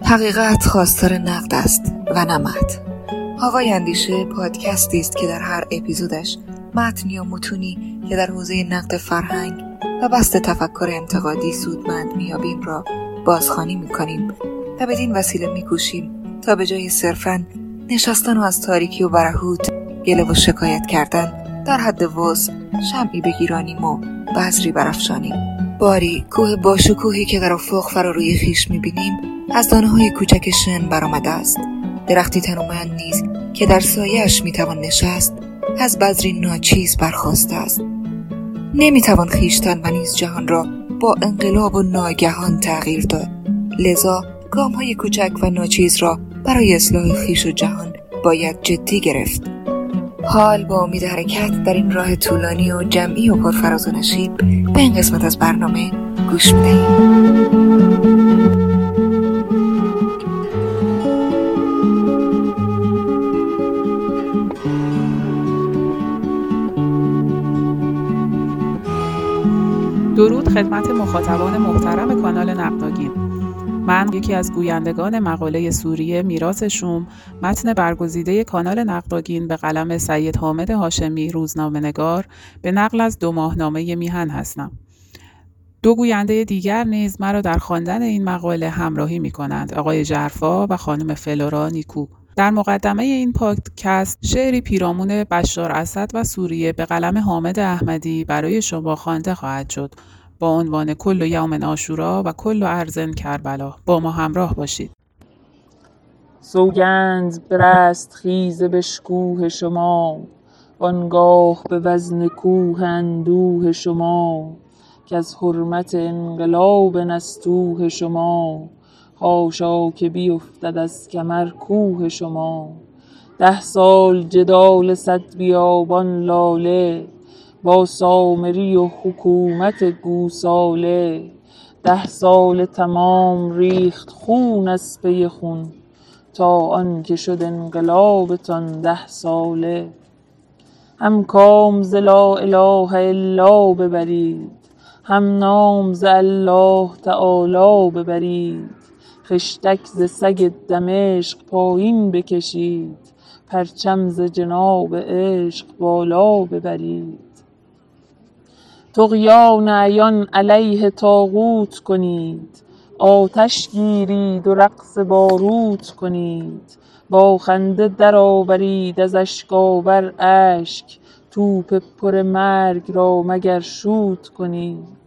حقیقت خواستار نقد است و نه متن. هوای اندیشه پادکستی است که در هر اپیزودش متن یا متونی که در حوزه نقد فرهنگ و بسط تفکر انتقادی سودمند میابیم را بازخوانی میکنیم و بدین وسیله میکوشیم تا به جای صرفاً نشستن و از تاریکی و برهوت گله و شکایت کردن در حد وسع شمعی بگیرانیم و بذری برافشانیم. باری کوه باشکوهی که در افق فرا روی خویش میبینیم از دانه‌های کوچک شن برآمده است. درختی تنومند نیز که در سایه‌اش میتوان نشست از بذری ناچیز برخاسته است. نمیتوان خویشتن و نیز جهان را با انقلاب و ناگهان تغییر داد. لذا گام‌های کوچک و ناچیز را برای اصلاح خویش و جهان باید جدی گرفت. حال با امید حرکت در این راه طولانی و جمعی و پرفراز و نشیب به این قسمت از برنامه گوش می‌دهیم. درود خدمت مخاطبان محترم کانال نقداگین. من یکی از گویندگان مقاله سوریه میراث شوم، متن برگزیده کانال نقداگین به قلم سید حامد هاشمی روزنامه‌نگار به نقل از 2 ماهنامه میهن هستم. 2 گوینده دیگر نیز مرا در خواندن این مقاله همراهی می‌کنند، آقای جعفا و خانم فلورا نیکو. در مقدمه این پادکست شعری پیرامون بشار اسد و سوریه به قلم حامد احمدی برای شما خوانده خواهد شد با عنوان کل یوم عاشورا و کل ارض کربلا. با ما همراه باشید. سوگند به رستخیز بشکوه شما، وانگاه به وزن کوه اندوه شما، که از حرمت انقلاب نستوه شما، حاشا که بیفتد از کمر کوه شما. 10 سال جدال صد بیابان لاله، با سامری و حکومت گوساله. 10 سال تمام ریخت خون از پی خون، تا آن که شد انقلابتان 10 ساله. هم کام ز لا اله الا ببرید، هم نام ز الله تعالی ببرید. خشتک ز سگ دمشق پایین بکشید، پرچم ز جناب عشق بالا ببرید. طغیان عیان علیه طاغوت کنید، آتش گیرید و رقص باروت کنید. با خنده در آورید از اشک‌آور اشک، توپ پر مرگ را مگر شوت کنید.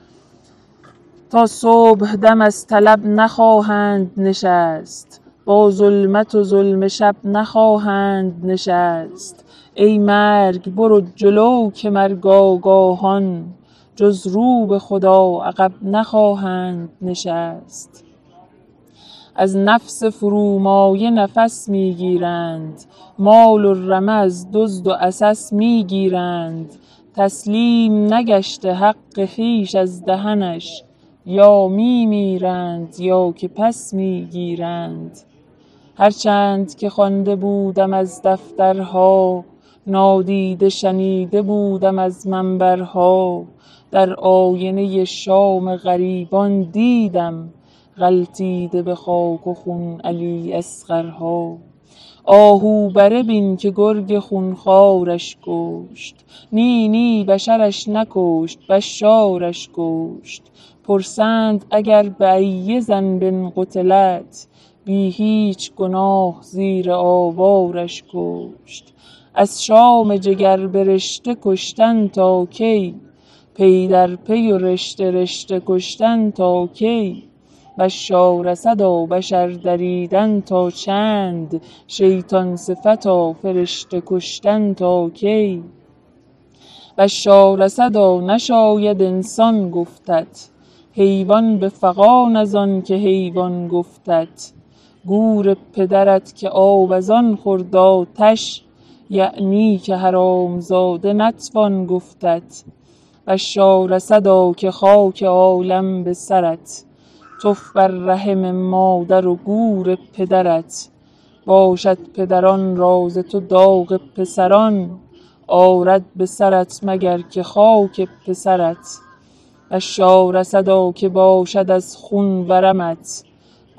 تا صبح دم از طلب نخواهند نشست، با ظلمت و ظلم شب نخواهند نشست. ای مرگ برو جلو که مرگ آگاهان، جز رو به خدا عقب نخواهند نشست. از نفس فرومایه نفس میگیرند، مال و رمه از دزد و عسس میگیرند. تسلیم نگشته حق خویش از دهنش، یا میمیرند یا که پس میگیرند. هرچند که خوانده بودم از دفترها، نادیده شنیده بودم از منبرها. در آینه شام غریبان دیدم، غلتیده به خاک و خون علی اصغرها. آهو بره بین که گرگ خونخوارش کشت، نی نی بشرش نکشت بشارش کشت. پرسند اگر به ای ذنب قتلت، بی هیچ گناه زیر آوارش کشت. از شام جگر به رشته کشتن تا کی، پی در پی و رشته رشته کشتن تا کی. بشار اسدا بشر دریدن تا چند، شیطان صفتا فرشته کشتن تا کی. بشار اسدا نشاید انسان گفتت، حیوان به فغان از آن که حیوان گفتت. گور پدرت که آب از آن خورد آتش، یعنی که حرامزاده نتوان گفتت. بشار اسدا که خاک عالم به سرت، تف بر رحم مادر و گور پدرت. باشد پدران را ز تو داغ پسران، آرد به سرت مگر که خاک پسرت. بشار اسدا که باشد از خون ورمت،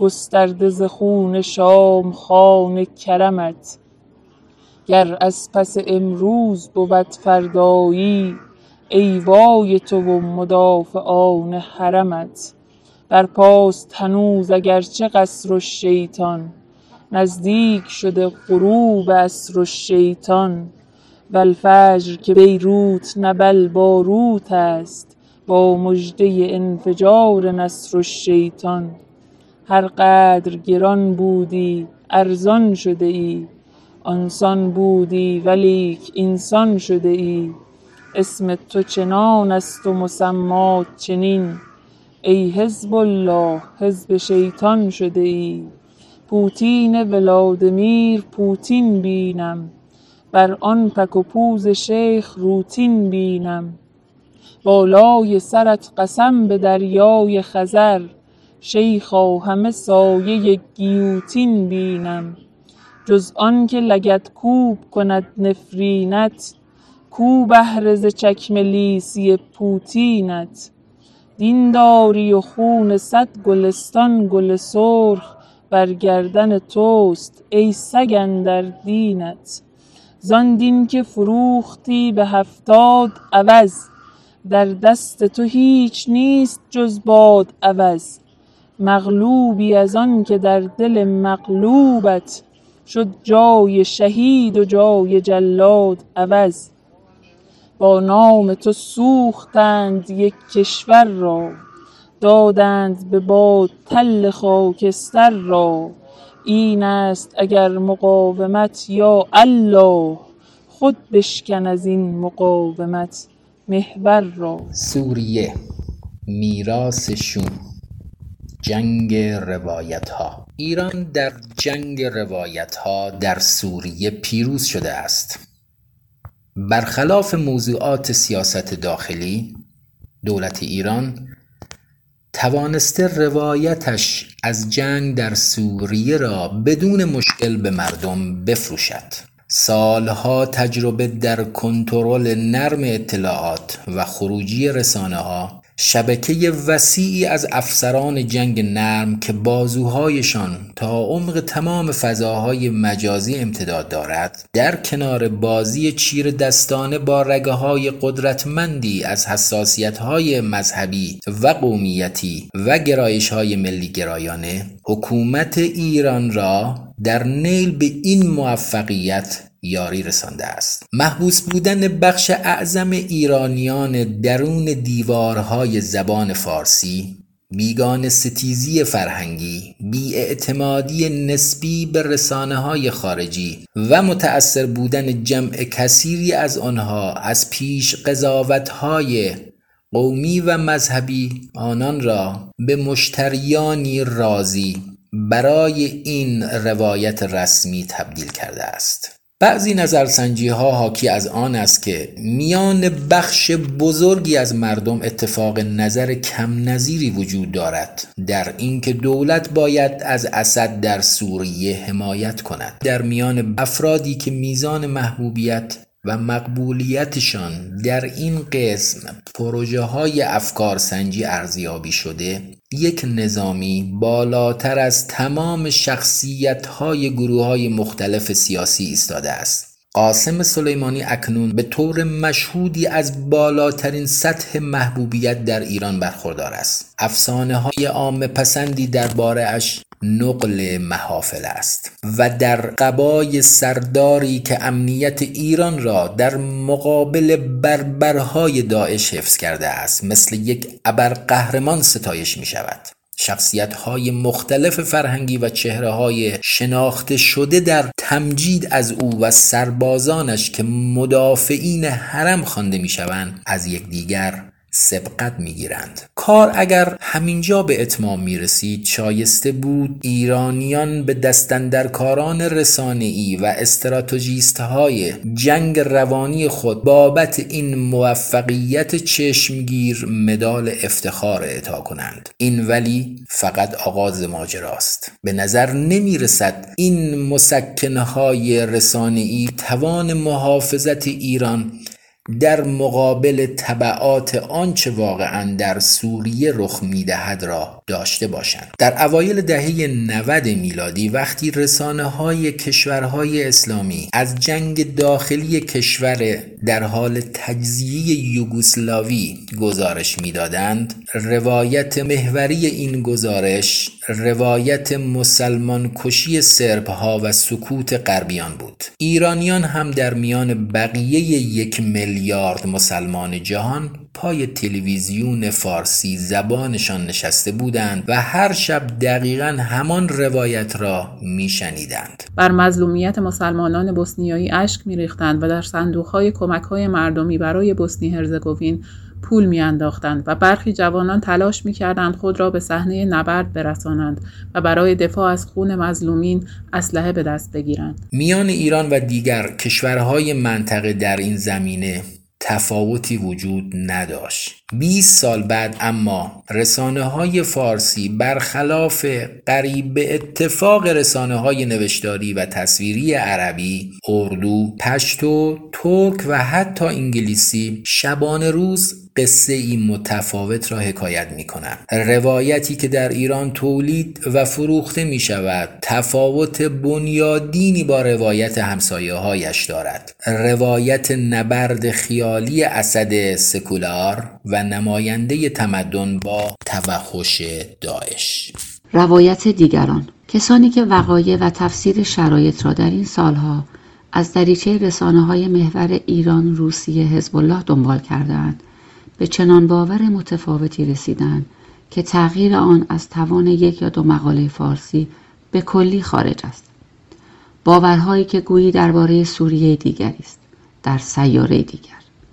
گسترده ز خون شام خوان کرمت. گر از پس امروز بود فردایی، ای وای تو و مدافعان حرمت. برپاست هنوز اگرچه قصر الشیطان، نزدیک شده غروب عصر الشیطان. والفجر که بیروت نه بل باروت است، با مژده انفجار نصر الشیطان. هر قدر گران بودی ارزان شده ای، آنسان بودی ولیک اینسان شده ای. اسم تو چنان است و مسمات چنین، ای حزب الله حزب شیطان شده ای. پوتین ولادیمیر پوتین بینم، بر آن پک و پوز شیخ روتین بینم. بالای سرت قسم به دریای خزر، شیخا همه سایه گیوتین بینم. جز آن که لگدکوب کند نفرینت، کو بهره ز چکمه لیسی پوتینت. دین داری و خون صد گلستان گل سرخ، بر گردن توست ای سگ اندر دینت. زان دین که فروختی به 70 عوض، در دست تو هیچ نیست جز باد عوض. مغلوبی از آن که در دل مغلوبت، شد جای شهید و جای جلاد عوض. با نام تو سوختند یک کشور را، دادند به باد تل خاکستر را. این است اگر مقاومت یا الله، خود بشکن از این مقاومت محور را. سوریه، میراث شوم، جنگ روایت ها. ایران در جنگ روایت ها در سوریه پیروز شده است. برخلاف موضوعات سیاست داخلی، دولت ایران توانسته روایتش از جنگ در سوریه را بدون مشکل به مردم بفروشد. سالها تجربه در کنترل نرم اطلاعات و خروجی رسانه‌ها، شبکه وسیعی از افسران جنگ نرم که بازوهایشان تا عمق تمام فضاهای مجازی امتداد دارد، در کنار بازی چیر دستانه با رگه‌های قدرتمندی از حساسیت‌های مذهبی و قومیتی و گرایش‌های ملی گرایانه، حکومت ایران را در نیل به این موفقیت یاری رسانده است. محبوس بودن بخش اعظم ایرانیان درون دیوارهای زبان فارسی، بیگانه ستیزی فرهنگی، بی‌اعتمادی نسبی به رسانه‌های خارجی و متأثر بودن جمع کثیری از آنها از پیش قضاوت‌های قومی و مذهبی آنان را به مشتریانی راضی برای این روایت رسمی تبدیل کرده است. بعضی نظرسنجی‌ها حاکی از آن است که میان بخش بزرگی از مردم اتفاق نظر کم نظیری وجود دارد در اینکه دولت باید از اسد در سوریه حمایت کند. در میان افرادی که میزان محبوبیت و مقبولیتشان در این قسم پروژه‌های افکار سنجی ارزیابی شده، یک نظامی بالاتر از تمام شخصیت‌های گروه‌های مختلف سیاسی ایستاده است. قاسم سلیمانی اکنون به طور مشهودی از بالاترین سطح محبوبیت در ایران برخوردار است. افسانه‌های عامه پسندی درباره اش نقل محافل است و در قبای سرداری که امنیت ایران را در مقابل بربرهای داعش حفظ کرده است مثل یک ابرقهرمان ستایش می شود. شخصیت‌های مختلف فرهنگی و چهره‌های شناخته شده در تمجید از او و سربازانش که مدافعین حرم خوانده می‌شوند از یکدیگر سبقت می‌گیرند. کار اگر همینجا به اتمام می‌رسید، شایسته بود ایرانیان به دستاندرکاران رسانه‌ای و استراتژیست‌های جنگ روانی خود بابت این موفقیت چشمگیر مدال افتخار اعطا کنند. این ولی فقط آغاز ماجراست. به نظر نمی‌رسد این مسکن‌های رسانه‌ای توان محافظت ایران در مقابل تبعات آنچه واقعاً در سوریه رخ می‌دهد را داشته باشند. در اوایل دهه 90 میلادی وقتی رسانه‌های کشورهای اسلامی از جنگ داخلی کشور در حال تجزیه یوگسلاوی گزارش می‌دادند، روایت محوری این گزارش روایت مسلمان کشی سرب‌ها و سکوت غربیان بود. ایرانیان هم در میان بقیه 1 میلیارد مسلمان جهان پای تلویزیون فارسی زبانشان نشسته بودند و هر شب دقیقاً همان روایت را میشنیدند. بر مظلومیت مسلمانان بوسنیایی اشک می‌ریختند و در صندوق‌های کمک‌های مردمی برای بوسنی هرزگوین پول می‌انداختند و برخی جوانان تلاش می‌کردند خود را به صحنه نبرد برسانند و برای دفاع از خون مظلومین اسلحه به دست بگیرند. میان ایران و دیگر کشورهای منطقه در این زمینه تفاوتی وجود نداشت. 20 سال بعد اما رسانه‌های فارسی برخلاف قریب به اتفاق رسانه‌های نوشتاری و تصویری عربی، اردو، پشتو، ترک و حتی انگلیسی شبانه روز قصه این متفاوت را حکایت می‌کنند. روایتی که در ایران تولید و فروخته می‌شود تفاوت بنیادینی با روایت همسایه‌هایش دارد. روایت نبرد خیالی اسد سکولار و نماینده تمدن با توحش داعش. روایت دیگران، کسانی که وقایع و تفسیر شرایط را در این سالها از دریچه رسانه‌های محور ایران، روسیه، حزب الله دنبال کردند، به چنان باور متفاوتی رسیدند که تغییر آن از توان 1 یا 2 مقاله فارسی به کلی خارج است. باورهایی که گویی درباره سوریه دیگری است، در سیاره دیگر.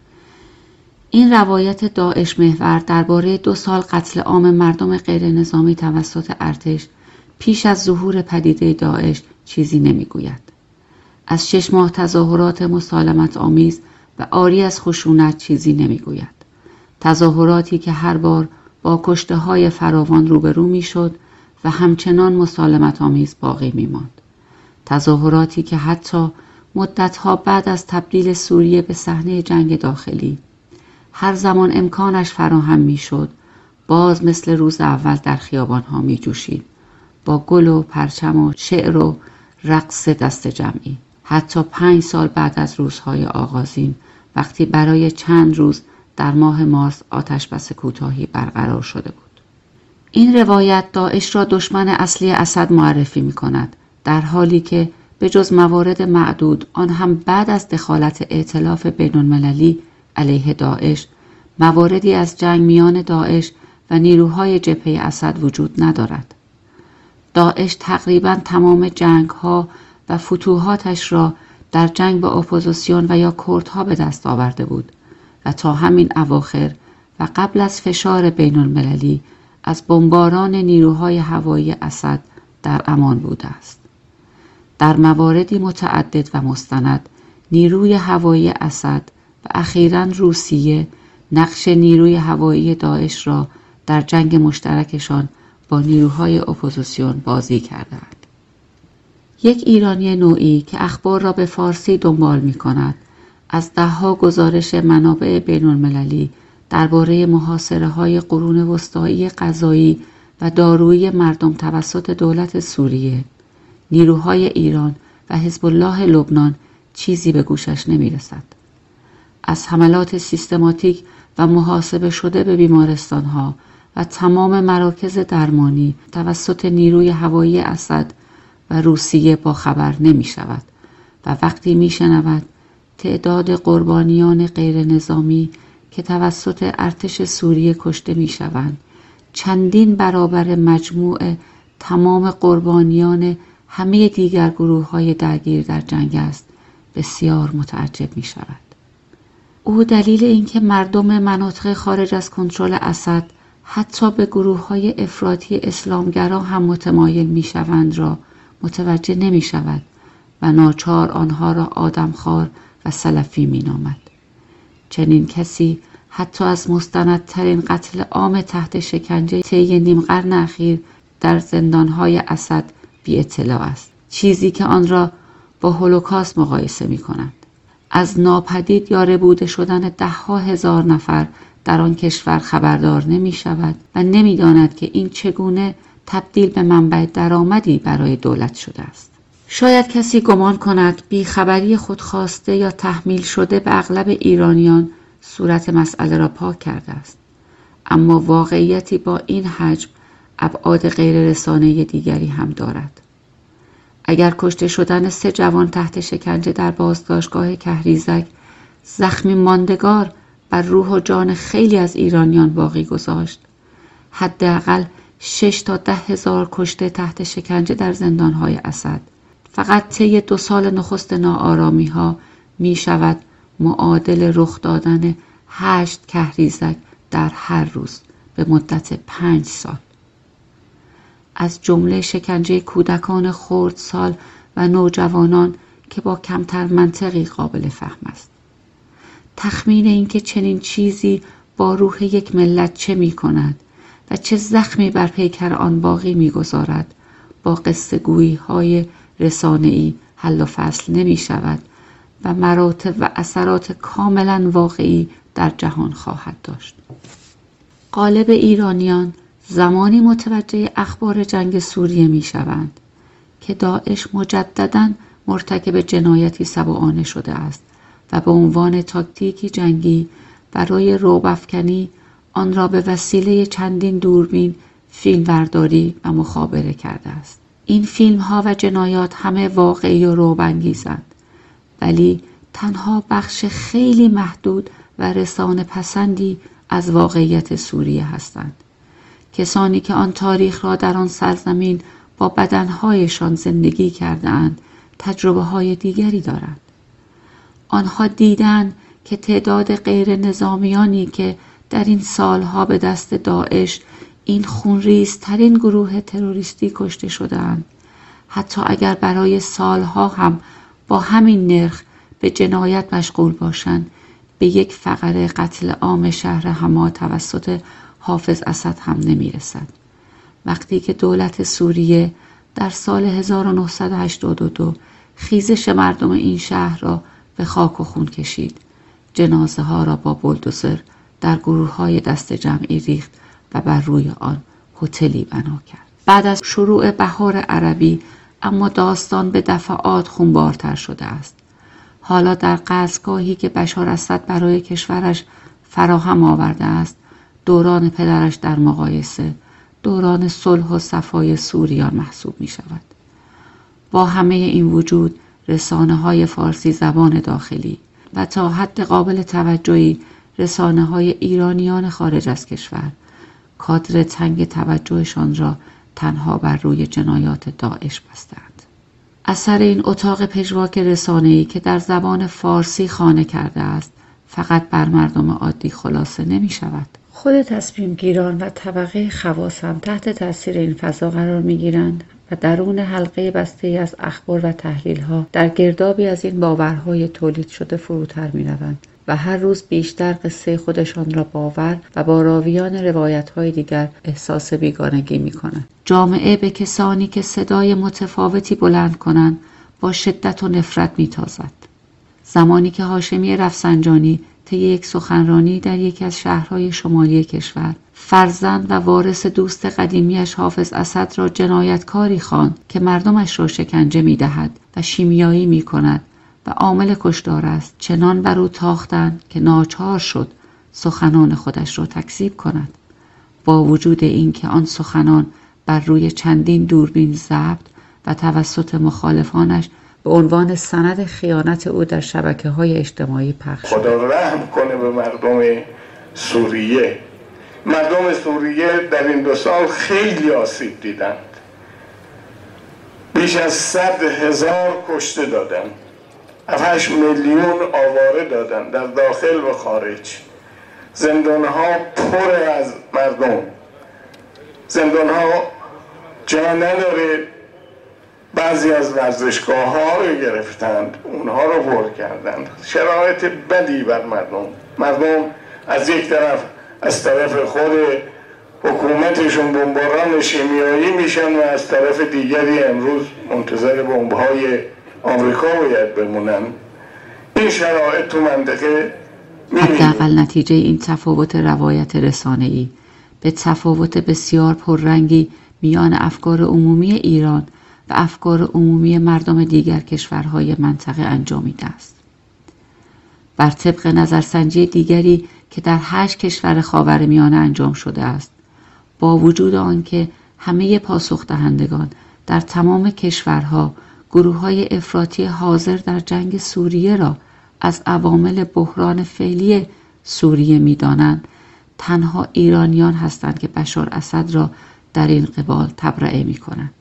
این روایت داعش محور درباره 2 سال قتل عام مردم غیر نظامی توسط ارتش پیش از ظهور پدیده داعش چیزی نمیگوید. از 6 ماه تظاهرات مسالمت آمیز و عاری از خشونت چیزی نمیگوید. تظاهراتی که هر بار با کشته‌های فراوان روبرو میشد و همچنان مسالمت آمیز باقی میماند. تظاهراتی که حتی مدتها بعد از تبدیل سوریه به صحنه جنگ داخلی هر زمان امکانش فراهم میشد باز مثل روز اول در خیابانها می جوشید، با گل و پرچم و شعر و رقص دست جمعی. حتی 5 سال بعد از روزهای آغازین، وقتی برای چند روز در ماه مارس آتشبس کوتاهی برقرار شده بود. این روایت داعش را دشمن اصلی اسد معرفی می کند، در حالی که به جز موارد معدود، آن هم بعد از دخالت ائتلاف بین‌المللی علیه داعش، مواردی از جنگ میان داعش و نیروهای جبهه اسد وجود ندارد. داعش تقریباً تمام جنگ‌ها و فتوحاتش را در جنگ با اپوزیسیون و یا کردها به دست آورده بود و تا همین اواخر و قبل از فشار بین‌المللی از بمباران نیروهای هوایی اسد در امان بوده است. در مواردی متعدد و مستند، نیروی هوایی اسد و اخیراً روسیه نقش نیروی هوایی داعش را در جنگ مشترکشان با نیروهای اپوزیسیون بازی کردند. یک ایرانی نوعی که اخبار را به فارسی دنبال می کند، از 10 گزارش منابع بین‌المللی درباره محاصره‌های قرون وسطایی غذایی و دارویی مردم توسط دولت سوریه، نیروهای ایران و حزب الله لبنان چیزی به گوشش نمی رسد. از حملات سیستماتیک و محاسبه شده به بیمارستانها و تمام مراکز درمانی توسط نیروی هوایی اسد و روسیه با خبر نمی شود و وقتی می شنود تعداد قربانیان غیر نظامی که توسط ارتش سوریه کشته می شوند چندین برابر مجموع تمام قربانیان همه دیگر گروه‌های درگیر در جنگ است، بسیار متعجب می شود. او دلیل اینکه مردم مناطق خارج از کنترل اسد حتی به گروه‌های افراطی اسلامگرا هم متمایل می‌شوند را متوجه نمی‌شود و ناچار آنها را آدمخوار و سلفی می‌نامد. چنین کسی حتی از مستندترین قتل عام تحت شکنجه طی نیم قرن اخیر در زندان‌های اسد بی اطلاع است، چیزی که آن را با هولوکاست مقایسه می‌کنند. از ناپدید یا ربوده شدن 10,000 نفر در آن کشور خبردار نمی شود و نمی داند که این چگونه تبدیل به منبع درآمدی برای دولت شده است. شاید کسی گمان کند بیخبری خودخواسته یا تحمیل شده به اغلب ایرانیان صورت مسئله را پاک کرده است. اما واقعیتی با این حجم ابعاد غیر رسانه‌ای دیگری هم دارد. اگر کشته شدن 3 جوان تحت شکنجه در بازداشتگاه کهریزک زخمی ماندگار بر روح و جان خیلی از ایرانیان باقی گذاشت، حداقل 6 تا 10,000 کشته تحت شکنجه در زندانهای اسد فقط طی 2 سال نخست ناآرامی ها می شود معادل رخ دادن 8 کهریزک در هر روز به مدت 5 سال. از جمله شکنجه کودکان خردسال و نوجوانان که با کمتر منطقی قابل فهم است. تخمین اینکه چنین چیزی با روح یک ملت چه می کند و چه زخمی بر پیکر آن باقی می گذارد با قصه گویی های رسانه‌ای حل و فصل نمی شود و مراتب و اثرات کاملا واقعی در جهان خواهد داشت. غالب ایرانیان زمانی متوجه اخبار جنگ سوریه می شوند که داعش مجدداً مرتکب جنایتی سبعانه شده است و به عنوان تاکتیکی جنگی برای رعب‌افکنی آن را به وسیله چندین دوربین فیلمبرداری و مخابره کرده است. این فیلم ها و جنایات همه واقعی و رعب‌انگیزند، ولی تنها بخش خیلی محدود و رسانه پسندی از واقعیت سوریه هستند. کسانی که آن تاریخ را در آن سرزمین با بدنهایشان زندگی کرده‌اند تجربه های دیگری دارند. آنها دیدند که تعداد غیر نظامیانی که در این سالها به دست داعش، این خونریزترین گروه تروریستی کشته شده‌اند، حتی اگر برای سالها هم با همین نرخ به جنایت مشغول باشند، به یک فقره قتل عام شهر حما توسط حافظ اسد هم نمی‌رسد. وقتی که دولت سوریه در سال 1982 خیزش مردم این شهر را به خاک و خون کشید، جنازه ها را با بولدوزر در گروه های دست جمعی ریخت و بر روی آن هتلی بنا کرد. بعد از شروع بهار عربی اما داستان به دفعات خونبارتر شده است. حالا در قصدگاهی که بشار اسد برای کشورش فراهم آورده است، دوران پدرش در مقایسه دوران صلح و صفای سوریان محسوب می شود. با همه این وجود رسانه‌های فارسی زبان داخلی و تا حد قابل توجهی رسانه‌های ایرانیان خارج از کشور کادر تنگ توجهشان را تنها بر روی جنایات داعش بستند. اثر این اتاق پژواک رسانه‌ای که در زبان فارسی خانه کرده است فقط بر مردم عادی خلاصه نمی شود. خود تصمیم گیران و طبقه خواص هم تحت تاثیر این فضا قرار می گیرند و درون حلقه بسته‌ای از اخبار و تحلیل‌ها در گردابی از این باورهای تولید شده فروتر می روند و هر روز بیشتر قصه خودشان را باور و با راویان روایت‌های دیگر احساس بیگانگی می کنند. جامعه به کسانی که صدای متفاوتی بلند کنند با شدت و نفرت می تازد. زمانی که هاشمی رفسنجانی طی یک سخنرانی در یکی از شهرهای شمالی کشور فرزند و وارث دوست قدیمیش حافظ اسد را جنایتکاری خواند که مردمش را شکنجه می دهد و شیمیایی می کند و عامل کشتار است، چنان بر او تاختند که ناچار شد سخنان خودش را تکذیب کند. با وجود اینکه آن سخنان بر روی چندین دوربین ضبط و توسط مخالفانش به عنوان سند خیانت او در شبکه‌های اجتماعی پخش شد. خدا رحم کنه به مردم سوریه. مردم سوریه در این 2 سال خیلی آسیب دیدند. بیش از 100,000 کشته دادند. 8 میلیون آواره دادند در داخل و خارج. زندان‌ها پر از مردم. زندان‌ها جا نداره. بعضی از ورزشگاه‌ها رو گرفتند، اونها رو پر کردند. شرایط بدی بر مردم از یک طرف از طرف خود حکومتشون بمباران شیمیایی میشن و از طرف دیگری امروز منتظر بمب‌های آمریکا باید بمونن. این شرایط تو منطقه حداقل نتیجه این تفاوت روایت رسانه‌ای به تفاوت بسیار پررنگی میان افکار عمومی ایران و افکار عمومی مردم دیگر کشورهای منطقه انجامیده است. بر طبق نظرسنجی دیگری که در 8 کشور خاورمیانه انجام شده است، با وجود آنکه همه پاسخ دهندگان در تمام کشورها گروه‌های افراطی حاضر در جنگ سوریه را از عوامل بحران فعلی سوریه می‌دانند، تنها ایرانیان هستند که بشار اسد را در این قبال تبرئه می‌کنند.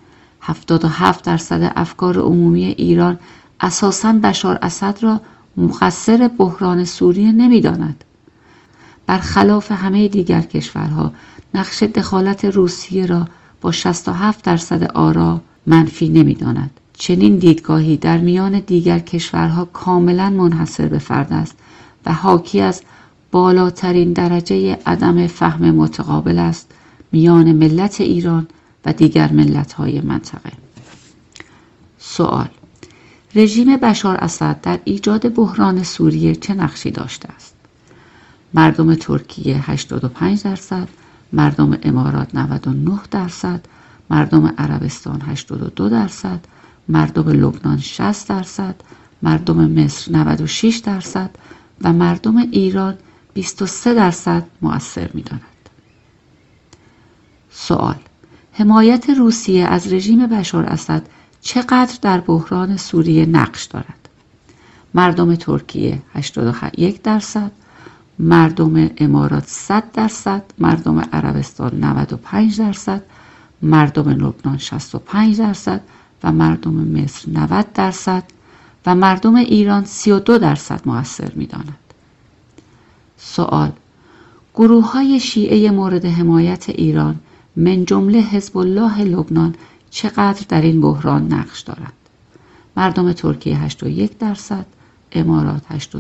77% افکار عمومی ایران اساساً بشار اسد را مقصر بحران سوریه نمی‌داند. برخلاف همه دیگر کشورها نقش دخالت روسیه را با 67% آرا منفی نمی‌داند. چنین دیدگاهی در میان دیگر کشورها کاملا منحصر به فرد است و حاکی از بالاترین درجه عدم فهم متقابل است میان ملت ایران و دیگر ملت‌های منطقه. سوال: رژیم بشار اسد در ایجاد بحران سوریه چه نقشی داشته است؟ مردم ترکیه 85%، مردم امارات 99%، مردم عربستان 82%، مردم لبنان 60%، مردم مصر 96% و مردم ایران 23% مؤثر می‌داند. سوال: حمایت روسیه از رژیم بشار اسد چقدر در بحران سوریه نقش دارد؟ مردم ترکیه 81%، مردم امارات 100%، مردم عربستان 95%، مردم لبنان 65% و مردم مصر 90% و مردم ایران 32% مؤثر می‌داند. سوال: گروه‌های شیعه مورد حمایت ایران من جمله حزب الله لبنان چقدر در این بحران نقش دارند؟ مردم ترکیه 81%، امارات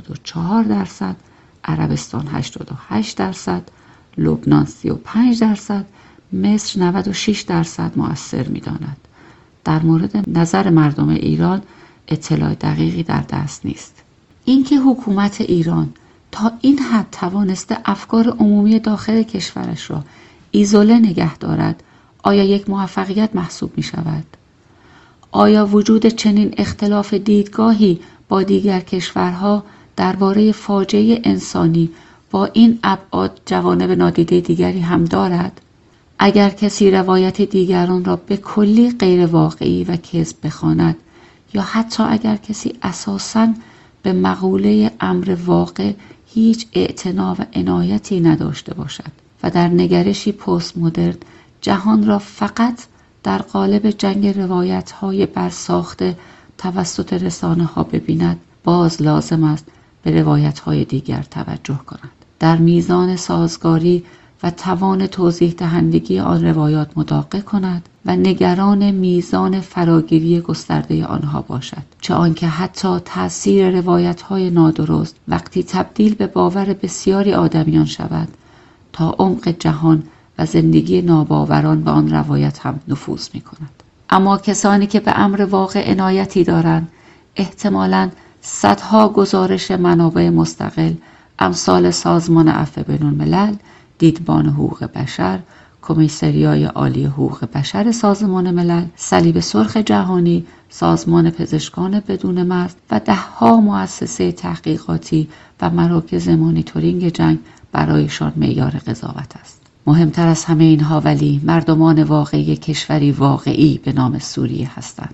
84%، عربستان 88%، لبنان 35%، مصر 96% مؤثر می‌داند. در مورد نظر مردم ایران اطلاع دقیقی در دست نیست. اینکه حکومت ایران تا این حد توانسته افکار عمومی داخل کشورش را ایزوله نگه دارد، آیا یک موفقیت محسوب می شود؟ آیا وجود چنین اختلاف دیدگاهی با دیگر کشورها درباره فاجعه انسانی با این ابعاد جوانب نادیده دیگری هم دارد؟ اگر کسی روایت دیگران را به کلی غیر واقعی و کذب بخواند، یا حتی اگر کسی اساساً به مقوله امر واقع هیچ اعتنا و عنایتی نداشته باشد و در نگرشی پست مدرن جهان را فقط در قالب جنگ روایت‌های برساخته توسط رسانه‌ها ببیند، باز لازم است به روایت‌های دیگر توجه کند. در میزان سازگاری و توان توضیح دهندگی آن روایات مداقه کند و نگران میزان فراگیری گسترده آنها باشد، چه آنکه حتی تأثیر روایت‌های نادرست وقتی تبدیل به باور بسیاری آدمیان شود، تا عمق جهان و زندگی ناباوران به آن روایت هم نفوذ می‌کند. اما کسانی که به امر واقع عنایتی دارند، احتمالاً صدها گزارش منابع مستقل امثال سازمان عفو بین‌الملل، دیدبان حقوق بشر، کمیسریای عالی حقوق بشر سازمان ملل، صلیب سرخ جهانی، سازمان پزشکان بدون مرز و ده‌ها مؤسسه تحقیقاتی و مراکز مانیتورینگ جنگ برایشان معیار قضاوت است. مهمتر از همه اینها ولی مردمان واقعی کشوری واقعی به نام سوریه هستند.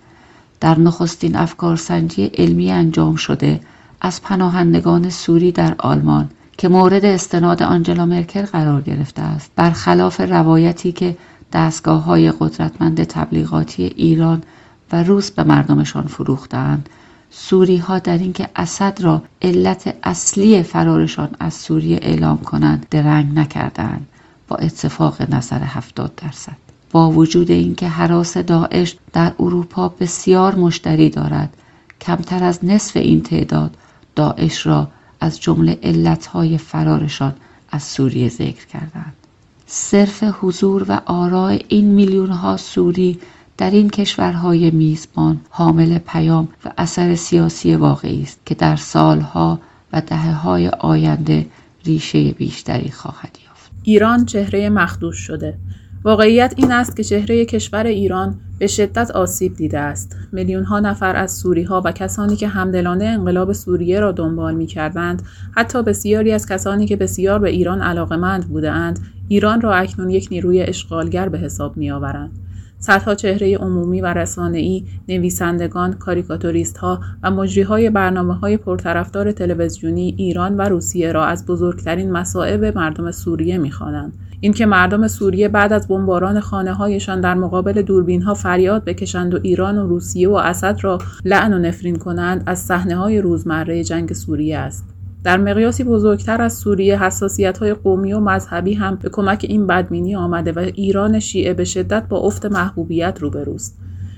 در نخستین افکارسنجی علمی انجام شده از پناهندگان سوری در آلمان که مورد استناد آنجلا مرکل قرار گرفته است، برخلاف روایتی که دستگاه‌های قدرتمند تبلیغاتی ایران و روس به مردمشان فروختند، سوری‌ها در اینکه اسد را علت اصلی فرارشان از سوریه اعلام کنند درنگ نکردند، با اتفاق نظر 70%. با وجود اینکه هراس داعش در اروپا بسیار مشتری دارد، کمتر از نصف این تعداد داعش را از جمله علتهای فرارشان از سوریه ذکر کردند. صرف حضور و آراء این میلیون‌ها سوری در این کشورهای میزبان حامل پیام و اثر سیاسی واقعی است که در سالها و دهه‌های آینده ریشه بیشتری خواهد یافت. ایران چهره مخدوش شده. واقعیت این است که چهره کشور ایران به شدت آسیب دیده است. میلیون‌ها نفر از سوری‌ها و کسانی که همدلانه انقلاب سوریه را دنبال می‌کردند، حتی بسیاری از کسانی که بسیار به ایران علاقه‌مند بودند، ایران را اکنون یک نیروی اشغالگر به حساب می‌آورند. صدها چهره عمومی و رسانه‌ای، نویسندگان، کاریکاتوریست‌ها و مجری‌های برنامه‌های پرطرفدار تلویزیونی ایران و روسیه را از بزرگترین مصائب مردم سوریه می‌خوانند. اینکه مردم سوریه بعد از بمباران خانه‌هایشان در مقابل دوربین‌ها فریاد بکشند و ایران و روسیه و اسد را لعن و نفرین کنند، از صحنه‌های روزمره جنگ سوریه است. در مقیاسی بزرگتر از سوریه، حساسیت‌های قومی و مذهبی هم به کمک این بدبینی آمده و ایران شیعه به شدت با افت محبوبیت روبروست.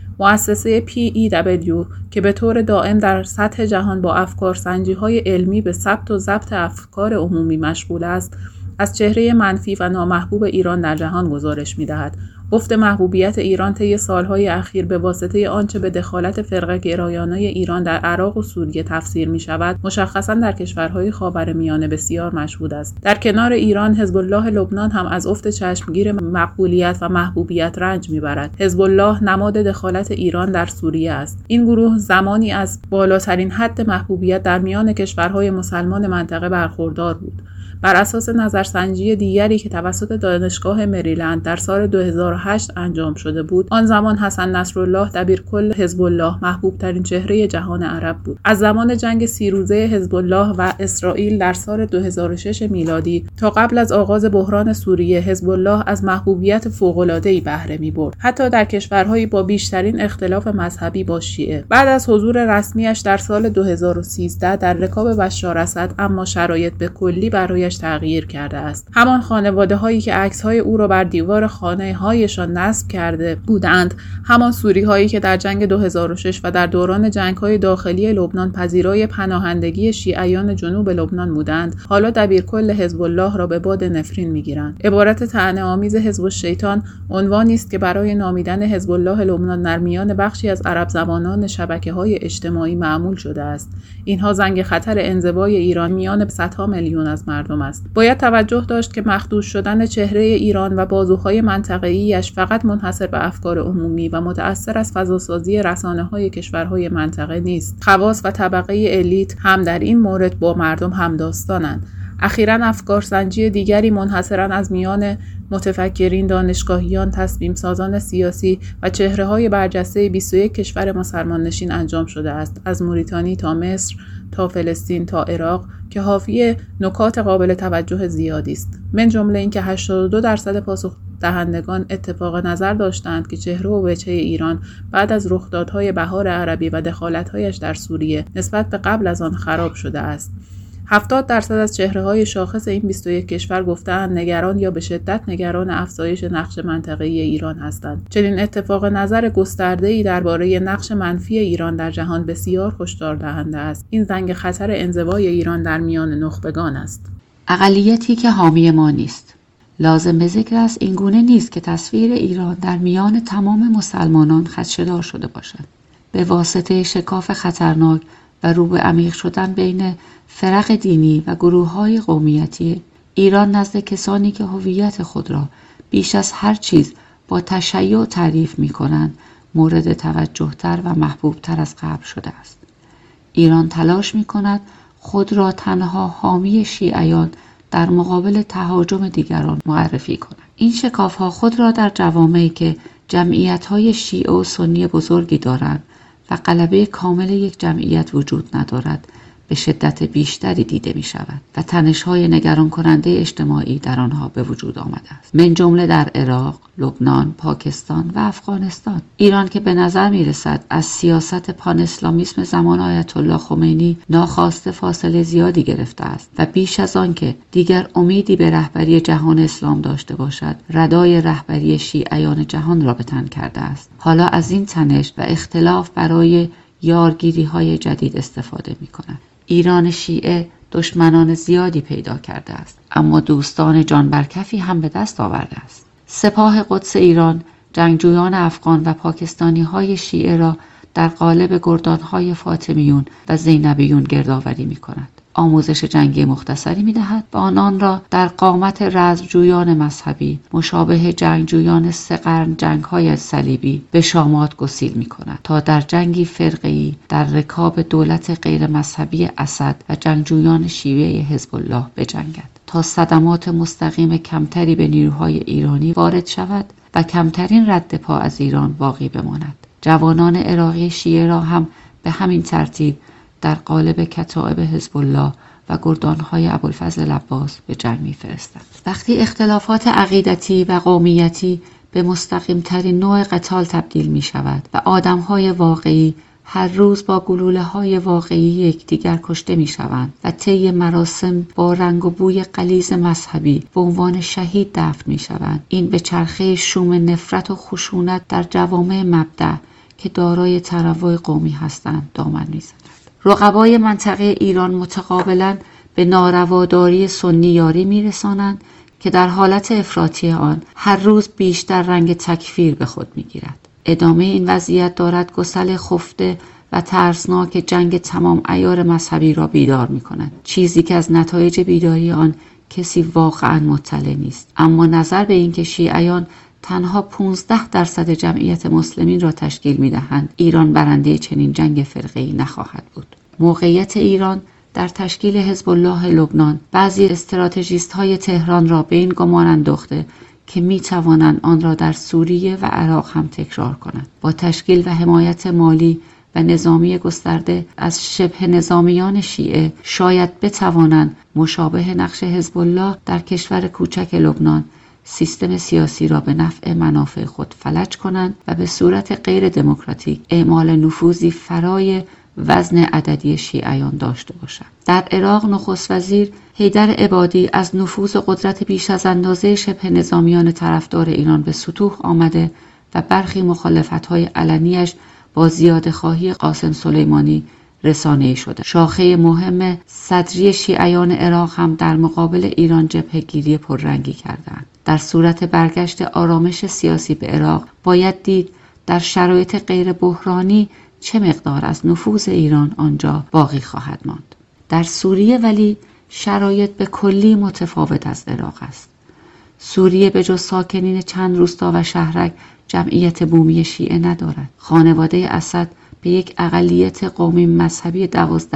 مؤسسه PEW که به طور دائم در سطح جهان با افکارسنجی‌های علمی به ثبت و ضبط افکار عمومی مشغول است، از چهره منفی و نامحبوب ایران در جهان گزارش می‌دهد. افت محبوبیت ایران طی سالهای اخیر به واسطه آنچه به دخالت فرقه گرایانه ایران در عراق و سوریه تفسیر می‌شود، مشخصاً در کشورهای خاورمیانه بسیار مشهود است. در کنار ایران، حزب الله لبنان هم از افت چشمگیر مقبولیت و محبوبیت رنج می‌برد. حزب الله نماد دخالت ایران در سوریه است. این گروه زمانی از بالاترین حد محبوبیت در میان کشورهای مسلمان منطقه برخوردار بود. بر اساس نظرسنجی دیگری که توسط دانشگاه مریلند در سال 2008 انجام شده بود، آن زمان حسن نصرالله دبیرکل حزب الله محبوب ترین چهره جهان عرب بود. از زمان جنگ 30 روزه حزب الله و اسرائیل در سال 2006 میلادی تا قبل از آغاز بحران سوریه، حزب الله از محبوبیت فوق‌العاده‌ای بهره می‌برد، حتی در کشورهایی با بیشترین اختلاف مذهبی با شیعه. بعد از حضور رسمیش در سال 2013 در رکاب بشار اسد، اما شرایط به کلی برایش تغییر کرده است. همان خانواده‌هایی که عکس‌های او را بر دیوار خانه‌هایشان نصب کرده بودند، همان سوری‌هایی که در جنگ 2006 و در دوران جنگ‌های داخلی لبنان پذیرای پناهندگی شیعیان جنوب لبنان بودند، حالا دبیرکل حزب الله را به باد نفرین می‌گیرند. عبارت طعنه‌آمیز حزب الشیطان عنوانی است که برای نامیدن حزب الله لبنان در میان بخشی از عرب زبانان شبکه‌های اجتماعی معمول شده است. اینها زنگ خطر انزوای ایران میان صدها میلیون از مردم است. باید توجه داشت که مخدوش شدن چهره ایران و بازوهای منطقه‌ایش فقط منحصر به افکار عمومی و متأثر از فضاسازی رسانه‌های کشورهای منطقه نیست. خواص و طبقه الیت هم در این مورد با مردم همداستانند. اخیراً افکارسنجی دیگری منحصراً از میان متفکرین، دانشگاهیان، تصمیم‌سازان سیاسی و چهره‌های برجسته 21 کشور مسلمان نشین انجام شده است، از موریتانی تا مصر، تا فلسطین تا عراق، که حاوی نکات قابل توجه زیادی است. من جمله اینکه 82% پاسخ دهندگان اتفاق نظر داشتند که چهره و وجه ایران بعد از رخدادهای بهار عربی و دخالت‌هایش در سوریه نسبت به قبل از آن خراب شده است. 70% از چهره‌های شاخص این 21 کشور گفتند نگران یا به شدت نگران افزایش نقش منطقه‌ای ایران هستند. چنین اتفاق نظر گسترده‌ای درباره نقش منفی ایران در جهان بسیار هشدار دهنده است. این زنگ خطر انزوای ایران در میان نخبگان است. اقلیتی که حامی ما نیست. لازم به ذکر است این گونه نیست که تصویر ایران در میان تمام مسلمانان خدشه‌دار شده باشد. به واسطه شکاف خطرناک و رو به عمیق شدن بین فرق دینی و گروه‌های قومیتی، ایران نزد کسانی که هویت خود را بیش از هر چیز با تشیع تعریف می‌کنند، مورد توجه‌تر و محبوب‌تر از قبل شده است. ایران تلاش می‌کند خود را تنها حامی شیعیان در مقابل تهاجم دیگران معرفی کند. این شکاف‌ها خود را در جوامعی که جمعیت‌های شیعه و سنی بزرگی دارند و غلبه کامل یک جمعیت وجود ندارد، به شدت بیشتری دیده می شود و تنش‌های نگران کننده اجتماعی در آنها به وجود آمده است. من جمله در عراق، لبنان، پاکستان و افغانستان. ایران که به نظر می رسد از سیاست پان اسلامیسم زمان آیت الله خمینی ناخواسته فاصله زیادی گرفته است و بیش از آن که دیگر امیدی به رهبری جهان اسلام داشته باشد، ردای رهبری شیعیان جهان را به تن کرده است. حالا از این تنش و اختلاف برای یارگیری‌های جدید استفاده می‌کند. ایران شیعه دشمنان زیادی پیدا کرده است، اما دوستان جان برکفی هم به دست آورده است. سپاه قدس ایران جنگجویان افغان و پاکستانی‌های شیعه را در قالب گردان‌های فاطمیون و زینبیون گردآوری می‌کند. آموزش جنگی مختصری می‌دهد و آنان را در قامت رزمجویان مذهبی مشابه جنگجویان 3 قرن جنگ‌های صلیبی به شامات گسیل می‌کند تا در جنگی فرقه‌ای در رکاب دولت غیر مذهبی اسد و جنگجویان شیعه حزب الله بجنگد تا صدمات مستقیم کمتری به نیروهای ایرانی وارد شود و کمترین رد پا از ایران باقی بماند. جوانان عراقی شیعه را هم به همین ترتیب در قالب کتائب حزب الله و گردانهای ابوالفضل العباس به جنگ می‌فرستند. وقتی اختلافات عقیدتی و قومیتی به مستقیم ترین نوع قتال تبدیل می شود و آدم‌های واقعی هر روز با گلوله‌های واقعی یکدیگر کشته می‌شوند و طی مراسم با رنگ و بوی غلیظ مذهبی به عنوان شهید دفن می‌شوند، این به چرخه شوم نفرت و خشونت در جوامع مبدأ که دارای تنوع قومی هستند دامن می‌زند. رقبای منطقه ایران متقابلاً به نارواداری سنی یاری می‌رسانند که در حالت افراطی آن هر روز بیشتر رنگ تکفیر به خود می‌گیرد. ادامه این وضعیت دارد گسل خفته و ترسناک جنگ تمام عیار مذهبی را بیدار می‌کند، چیزی که از نتایج بیداری آن کسی واقعاً مطلع نیست. اما نظر به اینکه شیعیان تنها 15% جمعیت مسلمین را تشکیل می‌دهند، ایران برنده چنین جنگ فرقه‌ای نخواهد بود. موقعیت ایران در تشکیل حزب الله لبنان بعضی استراتژیست‌های تهران را به این گمان انداخته که می توانند آن را در سوریه و عراق هم تکرار کنند. با تشکیل و حمایت مالی و نظامی گسترده از شبه نظامیان شیعه شاید بتوانند مشابه نقش حزب الله در کشور کوچک لبنان سیستم سیاسی را به نفع منافع خود فلج کنند و به صورت غیر دموکراتیک اعمال نفوذی فرای وزن عددی شیعیان داشته باشد. در عراق نخست وزیر حیدر عبادی از نفوذ و قدرت بیش از اندازه شبه نظامیان طرفدار ایران به سطوح آمده و برخی مخالفت‌های علنیش با زیاده‌خواهی قاسم سلیمانی رسانه‌ای شده. شاخه مهم صدری شیعیان عراق هم در مقابل ایران جبهه‌گیری پررنگی کردند. در صورت برگشت آرامش سیاسی به عراق باید دید در شرایط غیر بحرانی چه مقدار از نفوذ ایران آنجا باقی خواهد ماند. در سوریه ولی شرایط به کلی متفاوت از عراق است. سوریه به جز ساکنین چند روستا و شهرک جمعیت بومی شیعه ندارد. خانواده اسد به یک اقلیت قومی مذهبی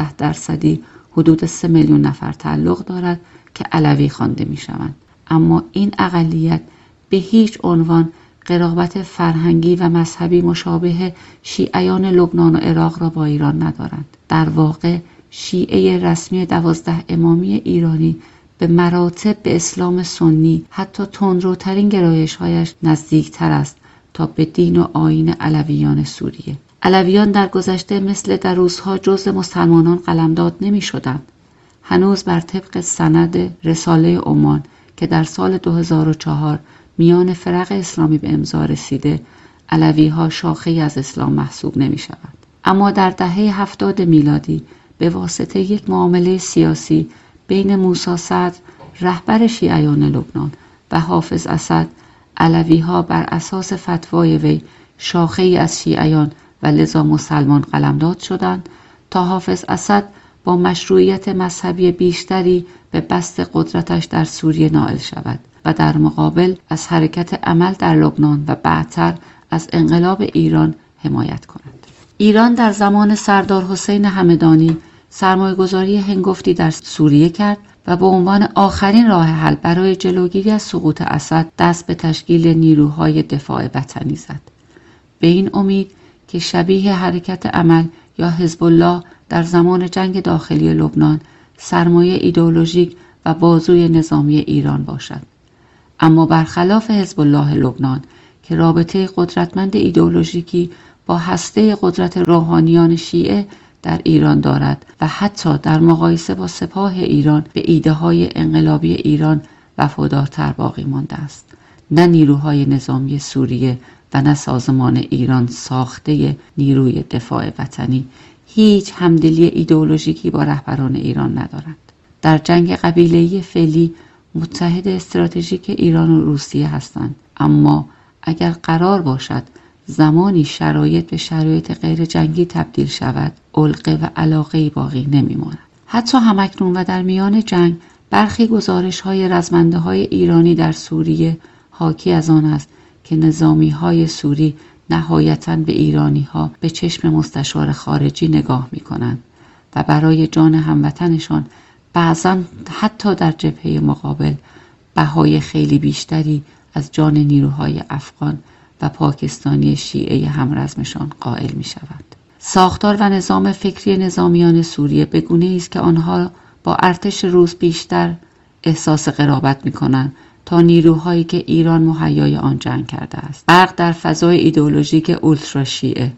12% حدود 3 میلیون نفر تعلق دارد که علوی خوانده می شوند. اما این اقلیت به هیچ عنوان قرابت فرهنگی و مذهبی مشابه شیعیان لبنان و عراق را با ایران ندارند. در واقع شیعه رسمی 12 امامی ایرانی به مراتب به اسلام سنی حتی تندروترین گرایش‌هایش نزدیکتر است تا به دین و آیین علویان سوریه. علویان در گذشته مثل دروزها جزء مسلمانان قلمداد نمی شدند. هنوز بر طبق سند رساله عمان که در سال 2004 میان فرق اسلامی به امضا رسیده، علوی‌ها شاخه‌ای از اسلام محسوب نمی‌شوند. اما در دهه 70 میلادی به واسطه یک معامله سیاسی بین موسی صدر رهبر شیعیان لبنان و حافظ اسد، علوی‌ها بر اساس فتوای وی شاخه‌ای از شیعیان و لذا مسلمان قلمداد شدند تا حافظ اسد با مشروعیت مذهبی بیشتری به بسط قدرتش در سوریه نائل شود و در مقابل از حرکت عمل در لبنان و بعدتر از انقلاب ایران حمایت کند. ایران در زمان سردار حسین همدانی سرمایه‌گذاری هنگفتی در سوریه کرد و به عنوان آخرین راه حل برای جلوگیری از سقوط اسد دست به تشکیل نیروهای دفاع وطنی زد. به این امید که شبیه حرکت عمل یا حزب الله در زمان جنگ داخلی لبنان سرمایه ایدئولوژیک و بازوی نظامی ایران باشد. اما برخلاف حزب الله لبنان که رابطه قدرتمند ایدئولوژیکی با هسته قدرت روحانیان شیعه در ایران دارد و حتی در مقایسه با سپاه ایران به ایده‌های انقلابی ایران وفادارتر باقی مانده است. نه نیروهای نظامی سوریه و نه سازمان ایران ساخته نیروی دفاع وطنی هیچ همدلی ایدئولوژیکی با رهبران ایران ندارند. در جنگ قبیله‌ای فعلی متحد استراتژیک ایران و روسیه هستند، اما اگر قرار باشد زمانی شرایط به شرایط غیر جنگی تبدیل شود، علقه و علاقه‌ای باقی نمی‌ماند. حتی همکنون و در میان جنگ برخی گزارش‌های رزمنده‌های ایرانی در سوریه حاکی از آن است که نظامی‌های سوری نهایتاً به ایرانی‌ها به چشم مستشار خارجی نگاه می‌کنند و برای جان هموطنشان بعضاً حتی در جبهه مقابل بهای خیلی بیشتری از جان نیروهای افغان و پاکستانی شیعه همرزمشان قائل می‌شوند. ساختار و نظام فکری نظامیان سوریه به گونه‌ای است که آنها با ارتش روس بیشتر احساس قرابت می‌کنند تا نیروهایی که ایران مهیای آن جنگ کرده است. فرق در فضای ایدئولوژیک اولترا شیعه.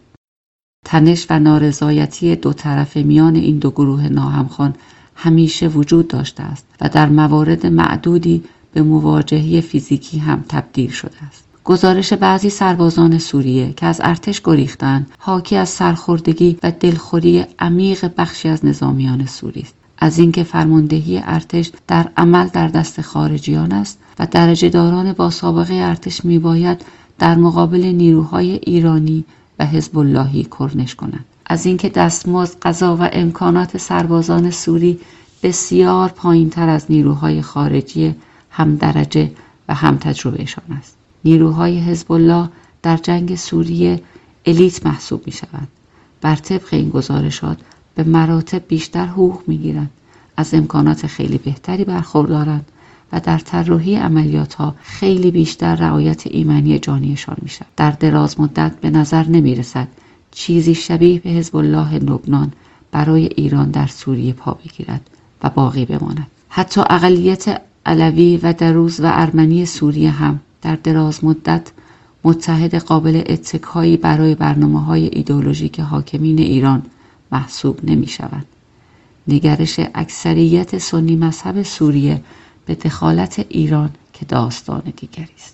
تنش و نارضایتی دو طرفه میان این دو گروه ناهمخوان همیشه وجود داشته است و در موارد معدودی به مواجهه فیزیکی هم تبدیل شده است. گزارش بعضی سربازان سوریه که از ارتش گریختند حاکی از سرخوردگی و دلخوری عمیق بخشی از نظامیان سوری است، از اینکه فرماندهی ارتش در عمل در دست خارجیان است و درجه‌داران با سابقه ارتش میباید در مقابل نیروهای ایرانی و حزب اللهی کرنش کنند، از اینکه دستمزد، غذا و امکانات سربازان سوری بسیار پایین‌تر از نیروهای خارجی هم درجه و هم تجربهشان است. نیروهای حزب الله در جنگ سوریه الیت محسوب می شوند. بر طبق این گزارشات به مراتب بیشتر حقوق می گیرند، از امکانات خیلی بهتری برخوردارند و در طراحی عملیات ها خیلی بیشتر رعایت ایمنی جانیشان می شود. در دراز مدت به نظر نمی رسد چیزی شبیه به حزب الله لبنان برای ایران در سوریه پا بگیرد و باقی بماند. حتی اقلیت علوی و دروز و ارمنی سوریه هم در دراز مدت متحد قابل اتکایی برای برنامه‌های ایدئولوژیک حاکمین ایران محسوب نمی‌شوند. نگرش اکثریت سنی مذهب سوریه به دخالت ایران که داستان دیگری است.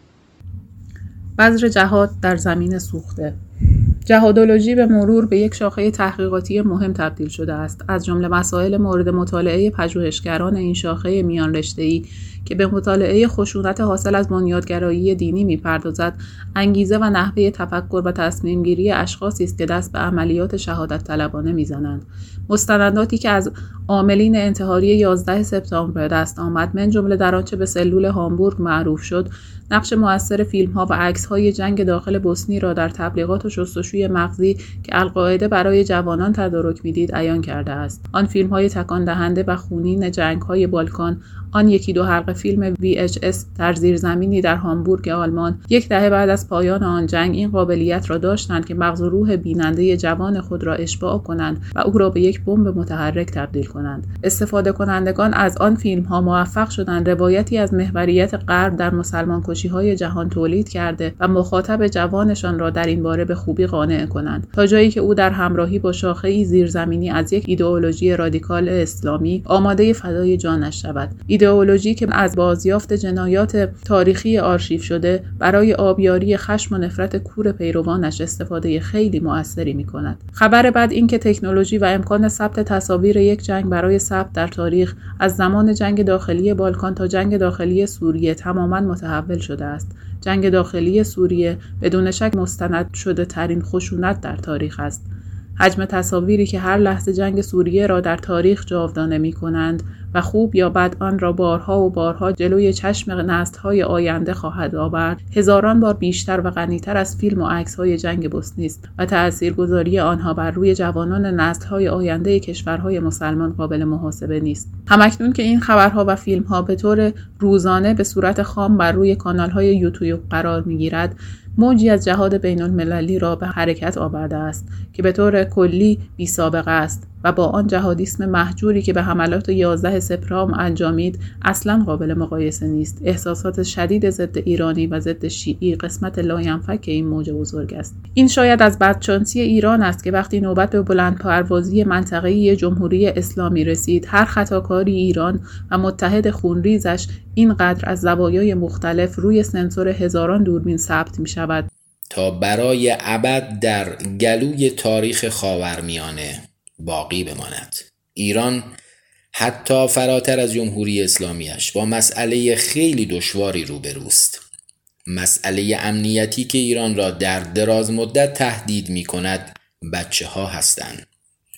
بذر جهاد در زمین سوخته. جهادولوژی به مرور به یک شاخه تحقیقاتی مهم تبدیل شده است. از جمله مسائل مورد مطالعه پژوهشگران این شاخه میان رشته‌ای که به مطالعه خشونت حاصل از بنیادگرایی دینی می‌پردازد، انگیزه و نحوه تفکر و تصمیم‌گیری اشخاصی است که دست به عملیات شهادت طلبانه می‌زنند. مستنداتی که از عاملین انتحاری 11 سپتامبر به دست آمد، من جمله در آنچه به سلول هامبورگ معروف شد، نقش مؤثر فیلم‌ها و عکس‌های جنگ داخل بوسنی را در تبلیغات و شستشوی مغزی که القاعده برای جوانان تدارک می‌دید عیان کرده است. آن فیلم‌های تکان دهنده و خونین جنگ‌های بالکان، آن یکی دو حلقه فیلم VHS در زیرزمینی در هامبورگ آلمان، یک دهه بعد از پایان آن جنگ این قابلیت را داشتند که مغز و روح بیننده جوان خود را اشباع کنند و او را به یک بمب متحرک تبدیل کنند. استفاده کنندگان از آن فیلم‌ها موفق شدند روایتی از محوریت غرب در مسلمان کشی‌های جهان تولید کرده و مخاطب جوانشان را در این باره به خوبی قانع کنند، تا جایی که او در همراهی با شاخه‌ای زیرزمینی از یک ایدئولوژی رادیکال اسلامی آماده فدای جانش شود. ایدئولوژی که از بازیافت جنایات تاریخی آرشیو شده برای آبیاری خشم و نفرت کور پیروانش استفاده خیلی مؤثری می‌کند. خبر بعد این که تکنولوژی و امکان ثبت تصاویر یک جنگ برای ثبت در تاریخ از زمان جنگ داخلی بالکان تا جنگ داخلی سوریه تماماً متحول شده است. جنگ داخلی سوریه بدون شک مستند شده ترین خشونت در تاریخ است. حجم تصاویری که هر لحظه جنگ سوریه را در تاریخ جاودانه می‌کنند و خوب یا بد آن را بارها و بارها جلوی چشم نسل‌های آینده خواهد آورد، هزاران بار بیشتر و غنی‌تر از فیلم و عکس‌های جنگ بوسنی است و تأثیرگذاری آنها بر روی جوانان نسل‌های آینده کشورهای مسلمان قابل محاسبه نیست. همکنون که این خبرها و فیلم‌ها به طور روزانه به صورت خام بر روی کانال‌های یوتیوب قرار می‌گیرد، موجی از جهاد بین‌المللی را به حرکت آورده است که به طور کلی بی‌سابقه است و با آن جهادیسم مهجوری که به حملات 11 سپتامبر انجامید اصلاً قابل مقایسه نیست. احساسات شدید ضد ایرانی و ضد شیعی قسمت لاینفک این موج بزرگ است. این شاید از بدشانسی ایران است که وقتی نوبت به بلندپروازی منطقه‌ای جمهوری اسلامی رسید، هر خطاکاری ایران و متحد خونریزش اینقدر از زوایای مختلف روی سنسور هزاران دوربین ثبت می شود تا برای ابد در گلوی تاریخ خاورمیانه باقی بماند. ایران حتی فراتر از جمهوری اسلامیش با مسئله خیلی دشواری روبروست. مسئله امنیتی که ایران را در دراز مدت تهدید می کند بچه ها هستند.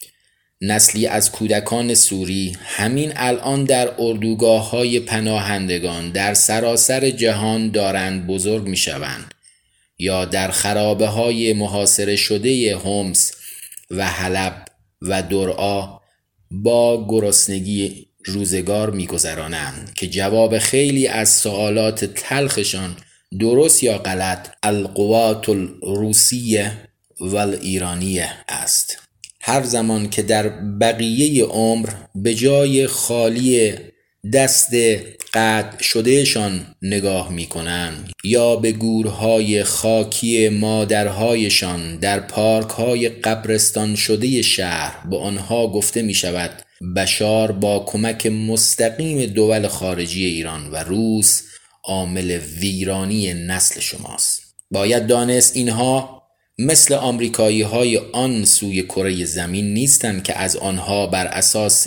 نسلی از کودکان سوری همین الان در اردوگاه‌های پناهندگان در سراسر جهان دارند بزرگ می‌شوند یا در خرابه‌های محاصره شده حمص و حلب و درعا با گرسنگی روزگار می‌گذرانند که جواب خیلی از سوالات تلخشان درست یا غلط القوات الروسیه و الایرانیه است. هر زمان که در بقیه عمر به جای خالی دست قطع شدهشان نگاه می کنند یا به گورهای خاکی مادرهایشان در پارکهای قبرستان شده شهر با آنها گفته می شود بشار با کمک مستقیم دول خارجی ایران و روس عامل ویرانی نسل شماست. باید دانست اینها مثل آمریکایی های آن سوی کره زمین نیستند که از آنها بر اساس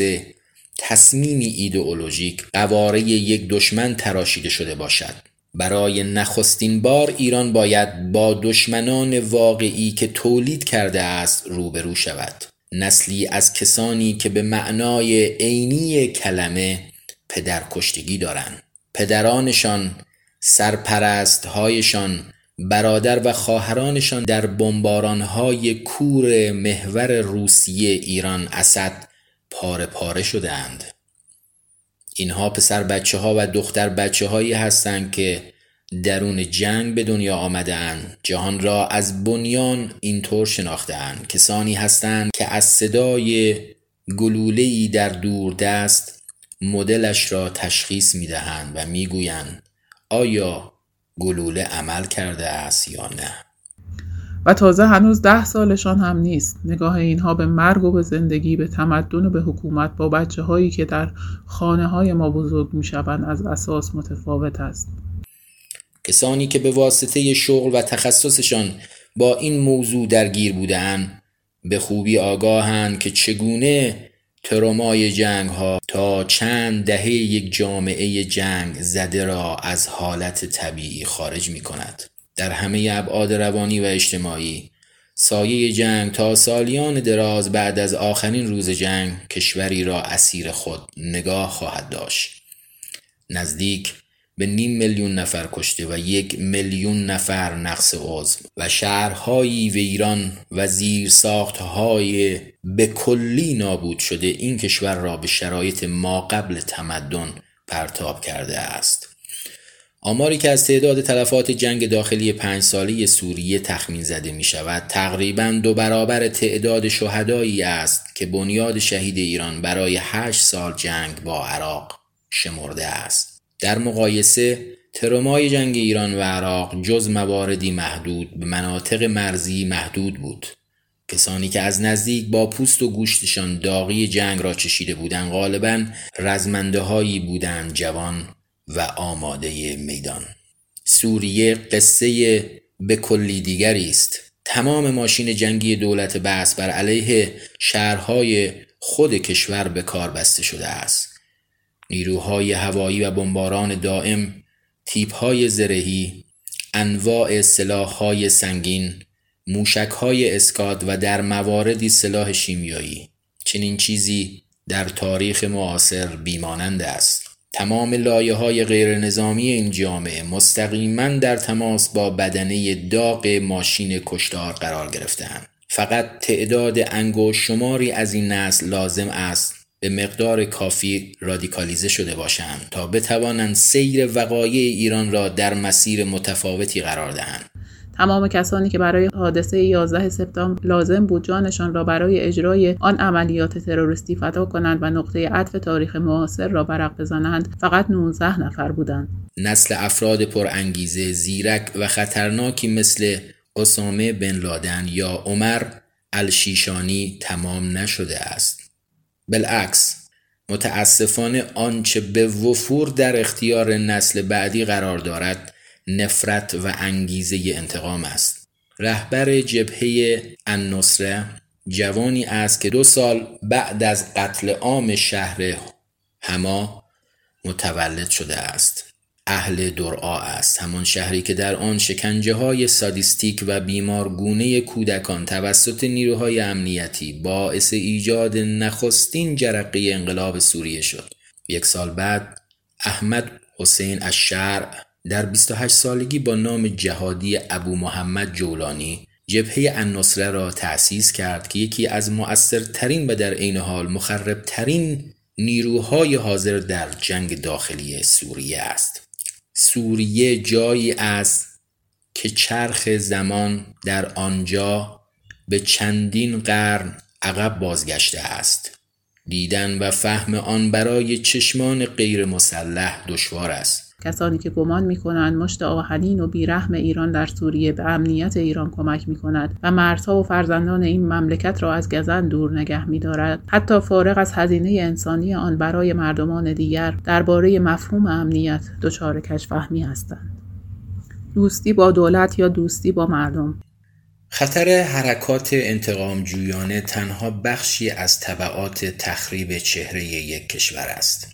تصمیمی ایدئولوژیک قواره یک دشمن تراشیده شده باشد. برای نخستین بار ایران باید با دشمنان واقعی که تولید کرده است روبرو شود. نسلی از کسانی که به معنای عینی کلمه پدرکشتگی دارند. پدرانشان، سرپرستهایشان، برادر و خواهرانشان در بمباران‌های کور محور روسیه ایران اسد پاره پاره شدند. اینها پسر بچه ها و دختر بچه هایی هستند که درون جنگ به دنیا آمدند. جهان را از بنیان اینطور شناختند. کسانی هستند که از صدای گلوله‌ای در دوردست مدلش را تشخیص می‌دهند و می‌گویند آیا گلوله عمل کرده است یا نه. و تازه هنوز 10 سالشان هم نیست. نگاه اینها به مرگ و به زندگی، به تمدن و به حکومت با بچه هایی که در خانه های ما بزرگ می شوند از اساس متفاوت است. کسانی که به واسطه شغل و تخصصشان با این موضوع درگیر بودند به خوبی آگاهند که چگونه ترومای جنگ ها تا چند دهه یک جامعه جنگ زده را از حالت طبیعی خارج می کند. در همه ابعاد روانی و اجتماعی سایه جنگ تا سالیان دراز بعد از آخرین روز جنگ کشوری را اسیر خود نگاه خواهد داشت. نزدیک به 500,000 نفر کشته و 1,000,000 نفر نقص عضو و شهرهایی ویران و زیرساختهای به کلی نابود شده این کشور را به شرایط ما قبل تمدن پرتاب کرده است. آماری که از تعداد تلفات جنگ داخلی 5 ساله سوریه تخمین زده می شود تقریباً 2 برابر تعداد شهدایی است که بنیاد شهید ایران برای 8 سال جنگ با عراق شمرده است. در مقایسه ترومای جنگ ایران و عراق جز مواردی محدود به مناطق مرزی محدود بود. کسانی که از نزدیک با پوست و گوشتشان داغی جنگ را چشیده بودند غالباً رزمنده هایی بودند جوان و آماده میدان. سوریه قصه به کلی دیگری است. تمام ماشین جنگی دولت بعث بر علیه شهرهای خود کشور به کار بسته شده است. نیروهای هوایی و بمباران دائم، تیپ‌های زرهی، انواع سلاح‌های سنگین، موشک‌های اسکاد و در مواردی سلاح شیمیایی. چنین چیزی در تاریخ معاصر بیمانند است. تمام لایه‌های غیر نظامی این جامعه مستقیما در تماس با بدنه داغ ماشین کشتار قرار گرفته‌اند. فقط تعداد انگشت شماری از این نسل لازم است به مقدار کافی رادیکالیزه شده باشند تا بتوانند سیر وقایع ایران را در مسیر متفاوتی قرار دهند. تمام کسانی که برای حادثه 11 سپتامبر لازم بود جانشان را برای اجرای آن عملیات تروریستی فدا کنند و نقطه عطف تاریخ معاصر را برق بزنند فقط 19 نفر بودند. نسل افراد پرانگیزه، زیرک و خطرناکی مثل اسامه بن لادن یا عمر الشیشانی تمام نشده است. بالعکس، متاسفانه آنچه به وفور در اختیار نسل بعدی قرار دارد نفرت و انگیزه انتقام است. رهبر جبهه النصره جوانی است که 2 سال بعد از قتل عام شهر حما متولد شده است. اهل درعا است، همان شهری که در آن شکنجه‌های سادیستیک و بیمارگونه کودکان توسط نیروهای امنیتی باعث ایجاد نخستین جرقه انقلاب سوریه شد. 1 سال بعد احمد حسین الشرع در 28 سالگی با نام جهادی ابو محمد جولانی جبهه النصره را تأسیس کرد که یکی از مؤثرترین و در عین حال مخربترین نیروهای حاضر در جنگ داخلی سوریه است. سوریه جایی است که چرخ زمان در آنجا به چندین قرن عقب بازگشته است. دیدن و فهم آن برای چشمان غیر مسلح دشوار است. کسانی که گمان می‌کنند مشت آهنین و بیرحم ایران در سوریه به امنیت ایران کمک می‌کند و مردها و فرزندان این مملکت را از گزند دور نگه می‌دارد، حتی فارغ از هزینه انسانی آن برای مردمان دیگر، درباره مفهوم امنیت دچار کژفهمی هستند. دوستی با دولت یا دوستی با مردم. خطر حرکات انتقام جویانه تنها بخشی از تبعات تخریب چهره یک کشور است.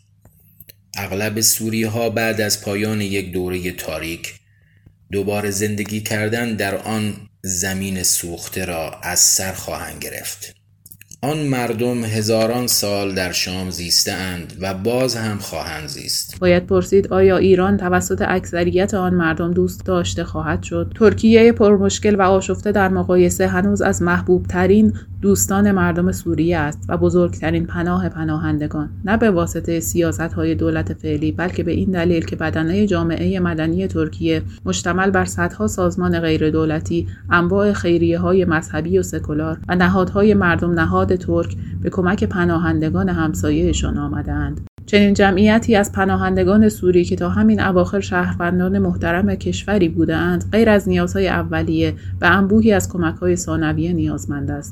اغلب سوری‌ها بعد از پایان یک دوره تاریک دوباره زندگی کردن در آن زمین سوخته را از سر خواهند گرفت. آن مردم هزاران سال در شام زیسته‌اند و باز هم خواهند زیست. باید پرسید آیا ایران توسط اکثریت آن مردم دوست داشته خواهد شد؟ ترکیه پرمشکل و آشفته در مقایسه هنوز از محبوب ترین دوستان مردم سوریه است و بزرگترین پناه پناهندگان، نه به واسطه سیاست‌های دولت فعلی، بلکه به این دلیل که بدنه جامعه مدنی ترکیه مشتمل بر صدها سازمان غیر دولتی، انواع خیریه‌های مذهبی و سکولار و نهادهای مردم نهاد ترک به کمک پناهندگان همسایه‌شان آمدند. چنین جمعیتی از پناهندگان سوری که تا همین اواخر شهروندان محترم کشوری بودند، غیر از نیازهای اولیه به انبوهی از کمک‌های ثانویه نیازمند است.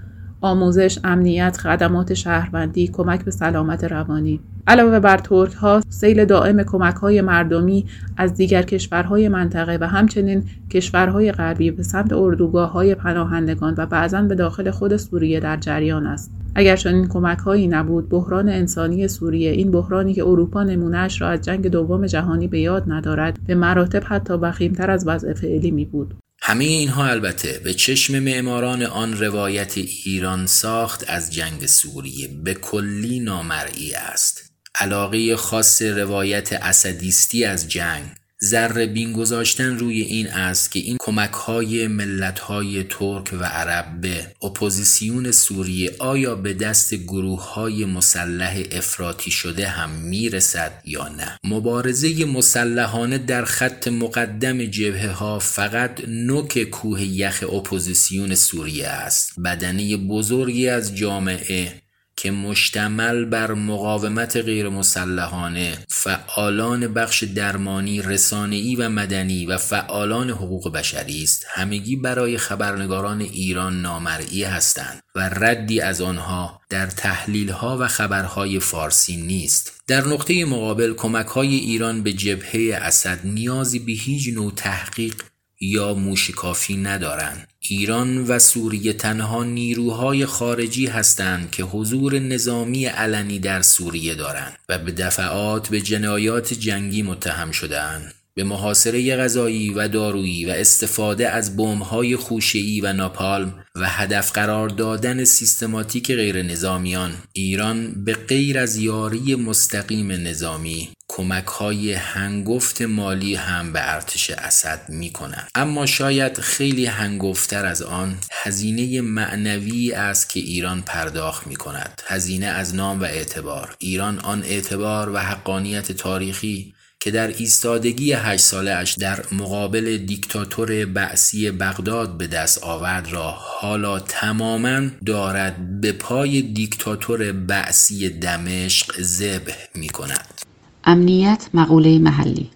آموزش، امنیت، خدمات شهروندی، کمک به سلامت روانی. علاوه بر ترک‌ها، سیل دائم کمک‌های مردمی از دیگر کشورهای منطقه و همچنین کشورهای غربی به سمت اردوگاه‌های پناهندگان و بعضاً به داخل خود سوریه در جریان است. اگر چنین کمک‌هایی نبود، بحران انسانی سوریه، این بحرانی که اروپا نمونه‌اش را از جنگ دوم جهانی به یاد ندارد، به مراتب حتی وخیم‌تر از وضع فعلی می‌بود. همه اینها البته به چشم معماران آن روایت ایران ساخت از جنگ سوریه به کلی نامرئی است. علاقه خاص روایت اسدیستی از جنگ، ذره بین گذاشتن روی این است که این کمک‌های ملت‌های ترک و عرب به اپوزیسیون سوریه آیا به دست گروه‌های مسلح افراطی شده هم میرسد یا نه. مبارزه مسلحانه در خط مقدم جبهه‌ها فقط نوک کوه یخ اپوزیسیون سوریه است. بدنه بزرگی از جامعه که مشتمل بر مقاومت غیر مسلحانه، فعالان بخش درمانی، رسانه‌ای و مدنی و فعالان حقوق بشری است، همگی برای خبرنگاران ایران نامرئی هستند و ردی از آنها در تحلیل‌ها و خبرهای فارسی نیست. در نقطه مقابل کمک‌های ایران به جبهه اسد نیازی به هیچ نوع تحقیق یا موشکافی ندارند. ایران و سوریه تنها نیروهای خارجی هستند که حضور نظامی علنی در سوریه دارند و به دفعات به جنایات جنگی متهم شده‌اند، به محاصره غذایی و دارویی و استفاده از بمب‌های خوشه‌ای و ناپالم و هدف قرار دادن سیستماتیک غیر نظامیان. ایران به غیر از یاری مستقیم نظامی کمک‌های هنگفت مالی هم به ارتش اسد می‌کند، اما شاید خیلی هنگفتر از آن هزینه معنوی است که ایران پرداخت می‌کند. هزینه از نام و اعتبار. ایران آن اعتبار و حقانیت تاریخی که در ایستادگی 8 ساله‌اش در مقابل دیکتاتور بعثی بغداد به دست آورد را حالا تماماً دارد به پای دیکتاتور بعثی دمشق ذبح می‌کند. امنیت مقوله محلی.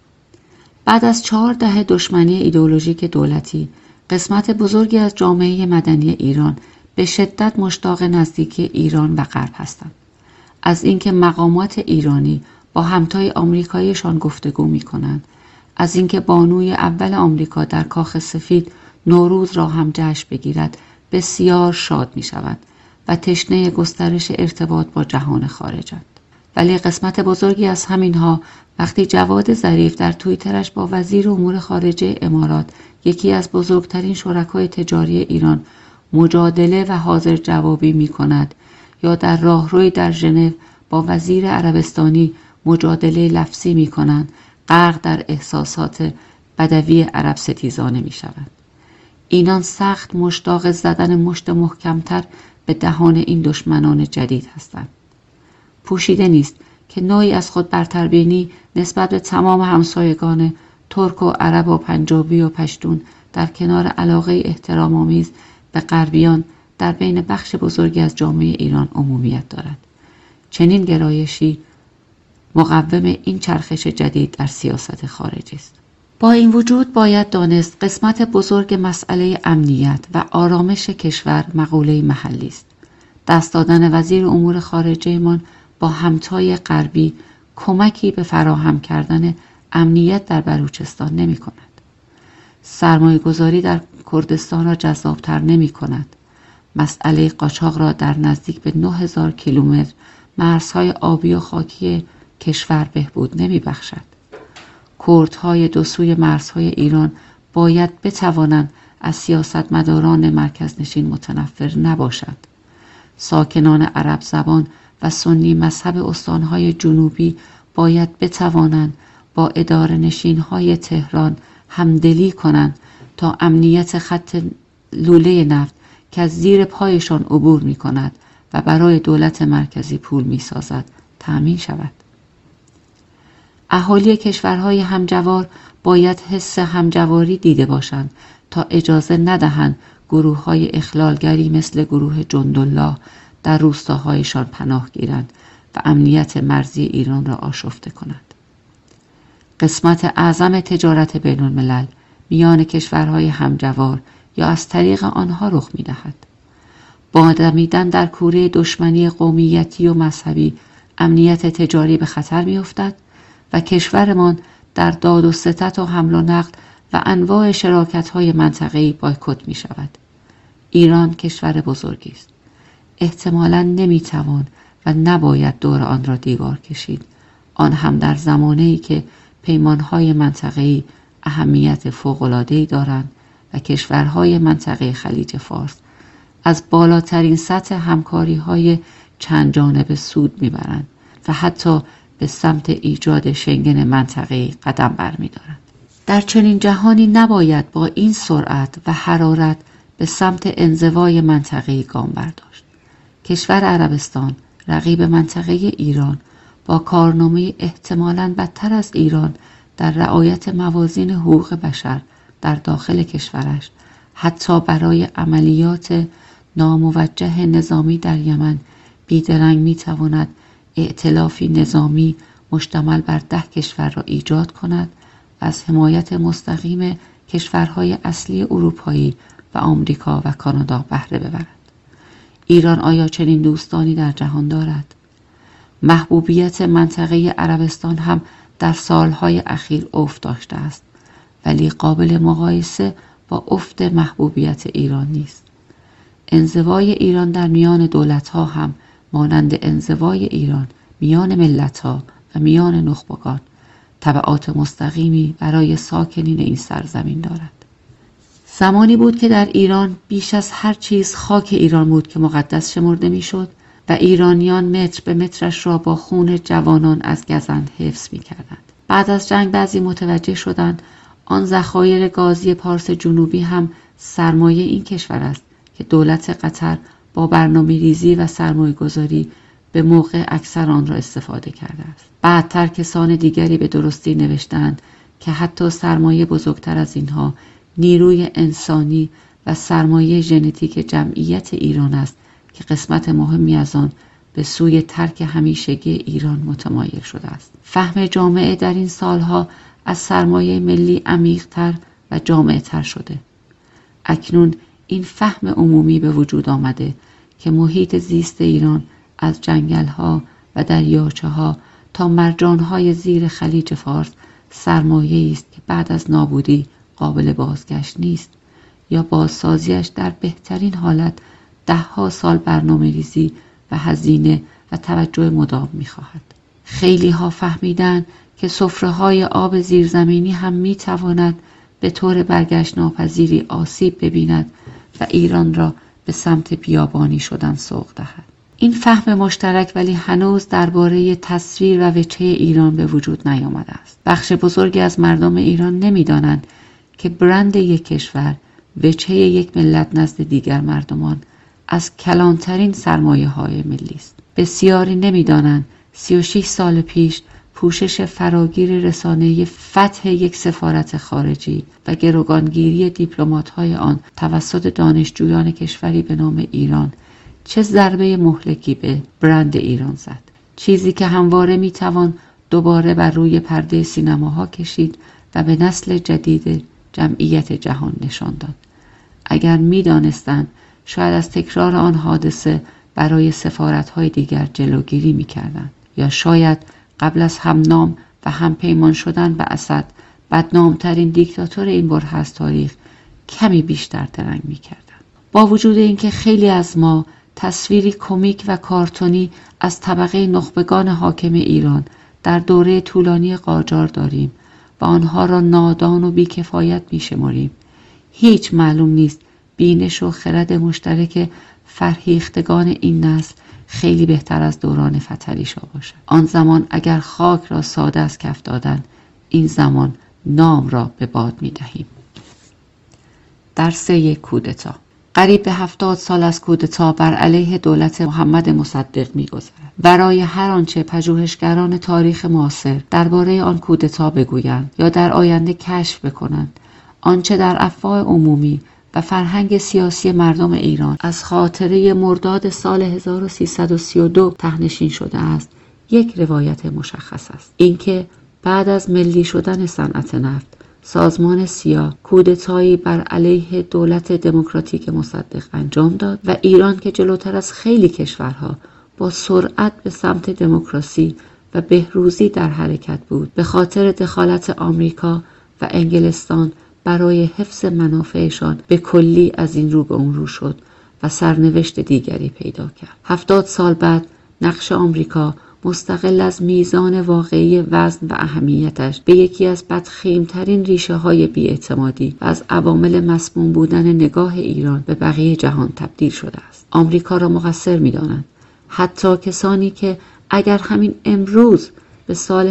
بعد از 4 دهه دشمنی ایدئولوژیک دولتی، قسمت بزرگی از جامعه مدنی ایران به شدت مشتاق نزدیکی ایران و غرب هستند. از اینکه مقامات ایرانی با همتای آمریکاییشان گفتگو می‌کنند، از اینکه بانوی اول آمریکا در کاخ سفید نوروز را هم جشن بگیرد، بسیار شاد می‌شوند و تشنه گسترش ارتباط با جهان خارجند. ولی قسمت بزرگی از همینها وقتی جواد ظریف در توییترش با وزیر امور خارجه امارات، یکی از بزرگترین شرکای تجاری ایران، مجادله و حاضر جوابی می کند، یا در راهروی در ژنو با وزیر عربستانی مجادله لفظی می کنند، غرق در احساسات بدوی عرب ستیزانه می شوند. اینان سخت مشتاق زدن مشت محکمتر به دهان این دشمنان جدید هستند. پوشیده نیست که نوعی از خود برتربینی نسبت به تمام همسایگان ترک و عرب و پنجابی و پشتون در کنار علاقه احترام‌آمیز به غربیان در بین بخش بزرگی از جامعه ایران عمومیت دارد. چنین گرایشی مقوم این چرخش جدید در سیاست خارجی است. با این وجود باید دانست قسمت بزرگ مسئله امنیت و آرامش کشور مقوله محلی است. دست دادن وزیر امور خارجه من با همتای غربی کمکی به فراهم کردن امنیت در بلوچستان نمی کند. سرمایه گذاری در کردستان را جذابتر نمی کند. مسئله قاچاق را در نزدیک به 9000 کیلومتر مرزهای آبی و خاکی کشور بهبود نمی بخشد. کردهای دو سوی مرزهای ایران باید بتوانند از سیاستمداران مرکزنشین متنفر نباشند. ساکنان عرب زبان و سنی مذهب استانهای جنوبی باید بتوانند با اداره نشینهای تهران همدلی کنند تا امنیت خط لوله نفت که از زیر پایشان عبور می کند و برای دولت مرکزی پول می سازد تأمین شود. اهالی کشورهای همجوار باید حس همجواری دیده باشند تا اجازه ندهند گروه‌های اخلالگری مثل گروه جندالله در روستاهایشان پناه گیرند و امنیت مرزی ایران را آشفته کنند. قسمت اعظم تجارت بین الملل میان کشورهای همجوار یا از طریق آنها رخ می‌دهد. با دمیدن در کوره دشمنی قومیتی و مذهبی امنیت تجاری به خطر می‌افتد و کشورمان در داد و ستد و حمل و نقل و انواع شراکت‌های منطقه‌ای بایکوت می‌شود. ایران کشور بزرگی است. احتمالاً نمی‌توان و نباید دور آن را دیوار کشید، آن هم در زمانه‌ای که پیمان‌های منطقه‌ای اهمیت فوق‌العاده‌ای دارند و کشورهای منطقه خلیج فارس از بالاترین سطح همکاری‌های چند جانبه سود می‌برند و حتی به سمت ایجاد شنگن منطقه‌ای قدم برمی‌دارند. در چنین جهانی نباید با این سرعت و حرارت به سمت انزوای منطقه‌ای گام برداشت. کشور عربستان، رقیب منطقه ایران، با کارنامه احتمالاً بدتر از ایران در رعایت موازین حقوق بشر در داخل کشورش، حتی برای عملیات ناموجه نظامی در یمن بیدرنگ می‌تواند ائتلافی نظامی مشتمل بر 10 کشور را ایجاد کند و از حمایت مستقیم کشورهای اصلی اروپایی و آمریکا و کانادا بهره ببرد. ایران آیا چنین دوستانی در جهان دارد؟ محبوبیت منطقه عربستان هم در سالهای اخیر افت داشته است، ولی قابل مقایسه با افت محبوبیت ایران نیست. انزوای ایران در میان دولت‌ها هم مانند انزوای ایران میان ملت‌ها و میان نخبگان تبعات مستقیمی برای ساکنین این سرزمین دارد. زمانی بود که در ایران بیش از هر چیز خاک ایران بود که مقدس شمرده میشد و ایرانیان متر به مترش را با خون جوانان از گزند حفظ می‌کردند. بعد از جنگ بعضی متوجه شدند آن ذخایر گازی پارس جنوبی هم سرمایه این کشور است که دولت قطر با برنامه‌ریزی و سرمایه‌گذاری به موقع اکثر آن را استفاده کرده است. بعدتر کسان دیگری به درستی نوشتند که حتی سرمایه بزرگتر از اینها نیروی انسانی و سرمایه ژنتیک جمعیت ایران است که قسمت مهمی از آن به سوی ترک همیشگی ایران متمایل شده است. فهم جامعه در این سالها از سرمایه ملی عمیق‌تر و جامع‌تر شده. اکنون این فهم عمومی به وجود آمده که محیط زیست ایران از جنگل‌ها و دریاچه‌ها تا مرجان‌های زیر خلیج فارس سرمایه‌ای است که بعد از نابودی قابل بازگشت نیست یا بازسازیش در بهترین حالت 10 سال برنامه‌ریزی و هزینه و توجه مدام می‌خواهد. خیلی ها فهمیدن که سفره‌های آب زیرزمینی هم می‌تواند به طور برگشت ناپذیری آسیب ببیند و ایران را به سمت بیابانی شدن سوق دهد. این فهم مشترک ولی هنوز درباره تصویر و وجهه ایران به وجود نیامده است. بخش بزرگی از مردم ایران نمی‌دانند که برند یک کشور، وجهه یک ملت نزد دیگر مردمان از کلانترین سرمایه‌های ملی است. بسیاری نمی‌دانند 36 سال پیش پوشش فراگیر رسانه‌ای فتح یک سفارت خارجی و گروگانگیری دیپلمات‌های آن توسط دانشجویان کشوری به نام ایران چه ضربه مهلکی به برند ایران زد. چیزی که همواره میتوان دوباره بر روی پرده سینماها کشید و به نسل جدید جمعیت جهان نشان داد. اگر میدانستند شاید از تکرار آن حادثه برای سفارت‌های دیگر جلوگیری میکردند، یا شاید قبل از همنام و همپیمان شدن به اسد بدنامترین دیکتاتور این بره از تاریخ کمی بیشتر درنگ میکردند. با وجود اینکه خیلی از ما تصویری کمیک و کارتونی از طبقه نخبگان حاکم ایران در دوره طولانی قاجار داریم و آنها را نادان و بیکفایت میشماریم، هیچ معلوم نیست بینش و خرد مشترک فرهیختگان این نسل خیلی بهتر از دوران فتحعلی شاه باشد. آن زمان اگر خاک را ساده از کف دادن، این زمان نام را به باد می‌دهیم. درس یک کودتا. قریب به 70 سال از کودتا بر علیه دولت محمد مصدق می‌گذرد. برای هر آنچه پژوهشگران تاریخ معاصر درباره آن کودتا بگویند یا در آینده کشف بکنند، آنچه در افواه عمومی و فرهنگ سیاسی مردم ایران از خاطره مرداد سال 1332 تهنشین شده است، یک روایت مشخص است. اینکه بعد از ملی شدن صنعت نفت، سازمان سیا کودتایی بر علیه دولت دموکراتیک مصدق انجام داد و ایران که جلوتر از خیلی کشورها با سرعت به سمت دموکراسی و بهروزی در حرکت بود، به خاطر دخالت آمریکا و انگلستان برای حفظ منافعشان به کلی از این رو به اون رو شد و سرنوشت دیگری پیدا کرد. 70 سال بعد نقش آمریکا مستقل از میزان واقعی وزن و اهمیتش به یکی از بدخیمترین ریشه های بی‌اعتمادی و از عوامل مسموم بودن نگاه ایران به بقیه جهان تبدیل شده است. آمریکا را مقصر می‌دانند حتی کسانی که اگر همین امروز به سال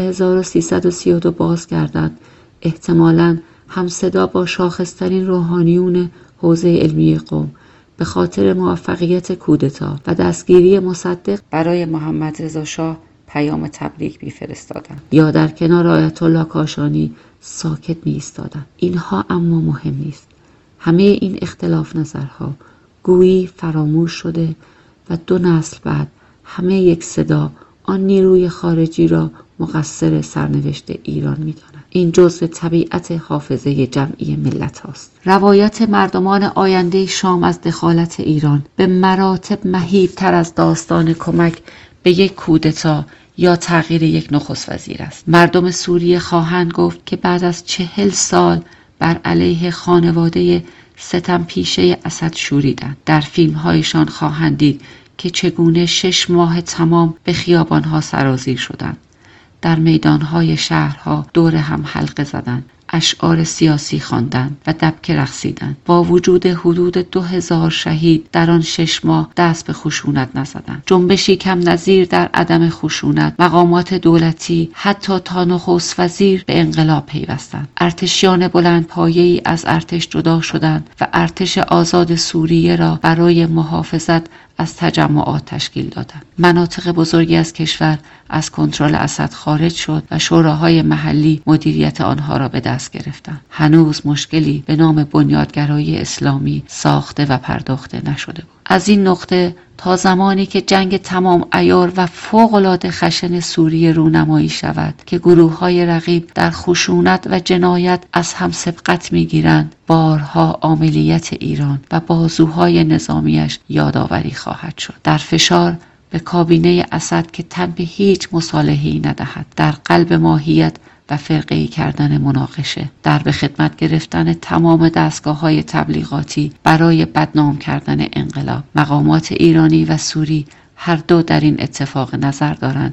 1332 باز کردند، احتمالاً همصدا با شاخصترین روحانیون حوزه علمی قم به خاطر موفقیت کودتا و دستگیری مصدق برای محمد رضا شاه پیام تبریک می‌فرستادند یا در کنار آیت الله کاشانی ساکت می‌ایستادند. اینها اما مهم نیست. همه این اختلاف نظرها گویی فراموش شده و 2 نسل بعد همه یک صدا آن نیروی خارجی را مقصر سرنوشت ایران می‌دانند. این جزء طبیعت حافظه جمعی ملت هاست. روایت مردمان آینده شام از دخالت ایران به مراتب مهیب‌تر از داستان کمک به یک کودتا یا تغییر یک نخست وزیر است. مردم سوریه خواهند گفت که بعد از 40 سال بر علیه خانواده ستم پیشه اسد شوریدند. در فیلم‌هایشان خواهند دید که چگونه 6 ماه تمام به خیابان‌ها سرازیر شدند. در میدانهای شهرها دور هم حلقه زدند، اشعار سیاسی خواندند و دبکه رقصیدند. با وجود حدود 2000 شهید در آن 6 ماه دست به خشونت نزدند. جنبشی کم نظیر در عدم خشونت، مقامات دولتی حتی تا نخست وزیر به انقلاب پیوستند. ارتشیان بلندپایه‌ای از ارتش جدا شدند و ارتش آزاد سوریه را برای محافظت از تجمعات تشکیل دادند. مناطق بزرگی از کشور از کنترل اسد خارج شد و شوراهای محلی مدیریت آنها را به دست گرفتند. هنوز مشکلی به نام بنیادگرایی اسلامی ساخته و پرداخته نشده بود. از این نقطه تا زمانی که جنگ تمام عیار و فوق‌العاده خشن سوریه رونمایی شود که گروه‌های رقیب در خشونت و جنایت از هم سبقت می‌گیرند، بارها عاملیت ایران و بازوهای نظامیش یادآوری خواهد شد. در فشار به کابینه اسد که تن به هیچ مصالحه‌ای ندهد، در قلب ماهیت و فرقه‌ای کردن مناقشه، در به خدمت گرفتن تمام دستگاه‌های تبلیغاتی برای بدنام کردن انقلاب. مقامات ایرانی و سوری هر دو در این اتفاق نظر دارند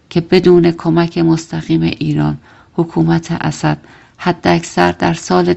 که بدون کمک مستقیم ایران حکومت اسد حداکثر در سال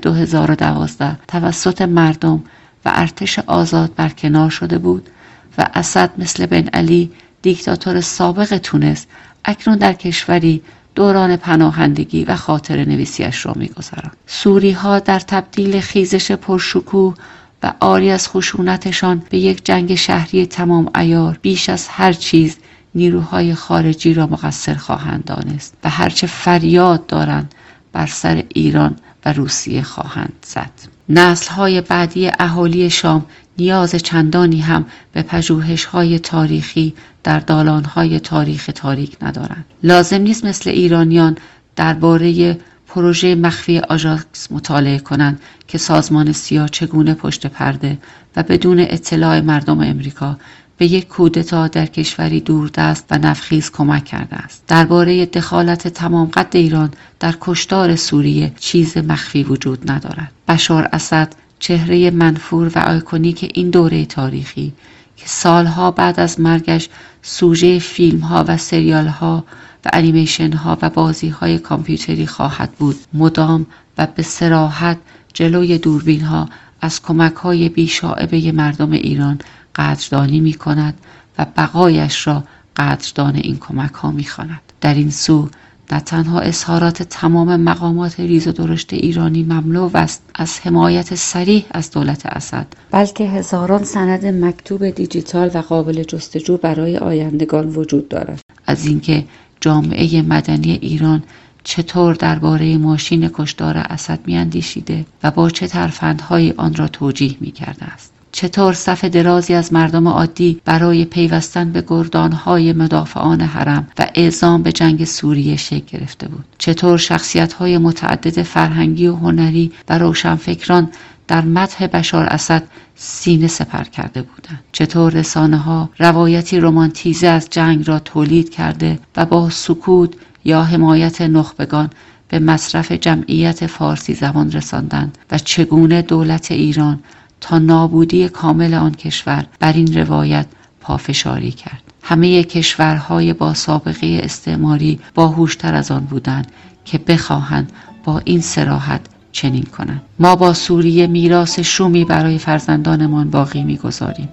2012 توسط مردم و ارتش آزاد برکنار شده بود و اسد مثل بن علی دیکتاتور سابق تونس اکنون در کشوری دوران پناهندگی و خاطره نویسیش را می‌گذراند. سوری‌ها در تبدیل خیزش پرشکوه و عاری از خشونتشان به یک جنگ شهری تمام عیار بیش از هر چیز نیروهای خارجی را مقصر خواهند دانست و هرچه فریاد دارند بر سر ایران و روسیه خواهند زد. نسل‌های بعدی اهالی شام نیاز چندانی هم به پژوهش‌های تاریخی در دالان‌های تاریک ندارند. لازم نیست مثل ایرانیان درباره پروژه مخفی آژاکس مطالعه کنند که سازمان سیا چگونه پشت پرده و بدون اطلاع مردم امریکا به یک کودتا در کشوری دوردست و نفخیز کمک کرده است. درباره دخالت تمام قد ایران در کشتار سوریه چیز مخفی وجود ندارد. بشار اسد چهره منفور و آیکونیک این دوره تاریخی که سالها بعد از مرگش سوژه فیلم‌ها و سریال‌ها و انیمیشن‌ها و بازی‌های کامپیوتری خواهد بود، مدام و به صراحت جلوی دوربین‌ها از کمک‌های بی‌شائبه مردم ایران قدردانی می‌کند و بقایش را قدردان این کمک‌ها می‌خواند. در این سو نه تنها اظهارات تمام مقامات ریز و درشت ایرانی مملو است از حمایت صریح از دولت اسد، بلکه هزاران سند مکتوب دیجیتال و قابل جستجو برای آیندگان وجود دارد. از اینکه جامعه مدنی ایران چطور درباره ماشین کشتار اسد میاندیشیده و با چه ترفندهایی آن را توجیه میکرده است. چطور صف درازی از مردم عادی برای پیوستن به گردانهای مدافعان حرم و اعزام به جنگ سوریه شکل گرفته بود. چطور شخصیت‌های متعدد فرهنگی و هنری و روشنفکران در مدح بشار اسد سینه سپر کرده بودند. چطور رسانه‌ها روایتی رمانتیزه از جنگ را تولید کرده و با سکوت یا حمایت نخبگان به مصرف جمعیت فارسی زبان رساندند و چگونه دولت ایران تا نابودی کامل آن کشور بر این روایت پافشاری کرد. همه کشورهای با سابقه استعماری باهوشتر از آن بودند که بخواهند با این صراحت چنین کنند. ما با سوریه میراث شومی برای فرزندانمان باقی می‌گذاریم.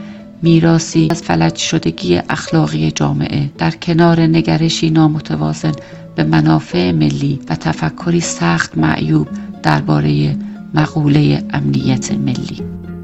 میراثی از فلج شدگی اخلاقی جامعه در کنار نگرشی نامتوازن به منافع ملی و تفکری سخت معیوب درباره مقوله امنیت ملی.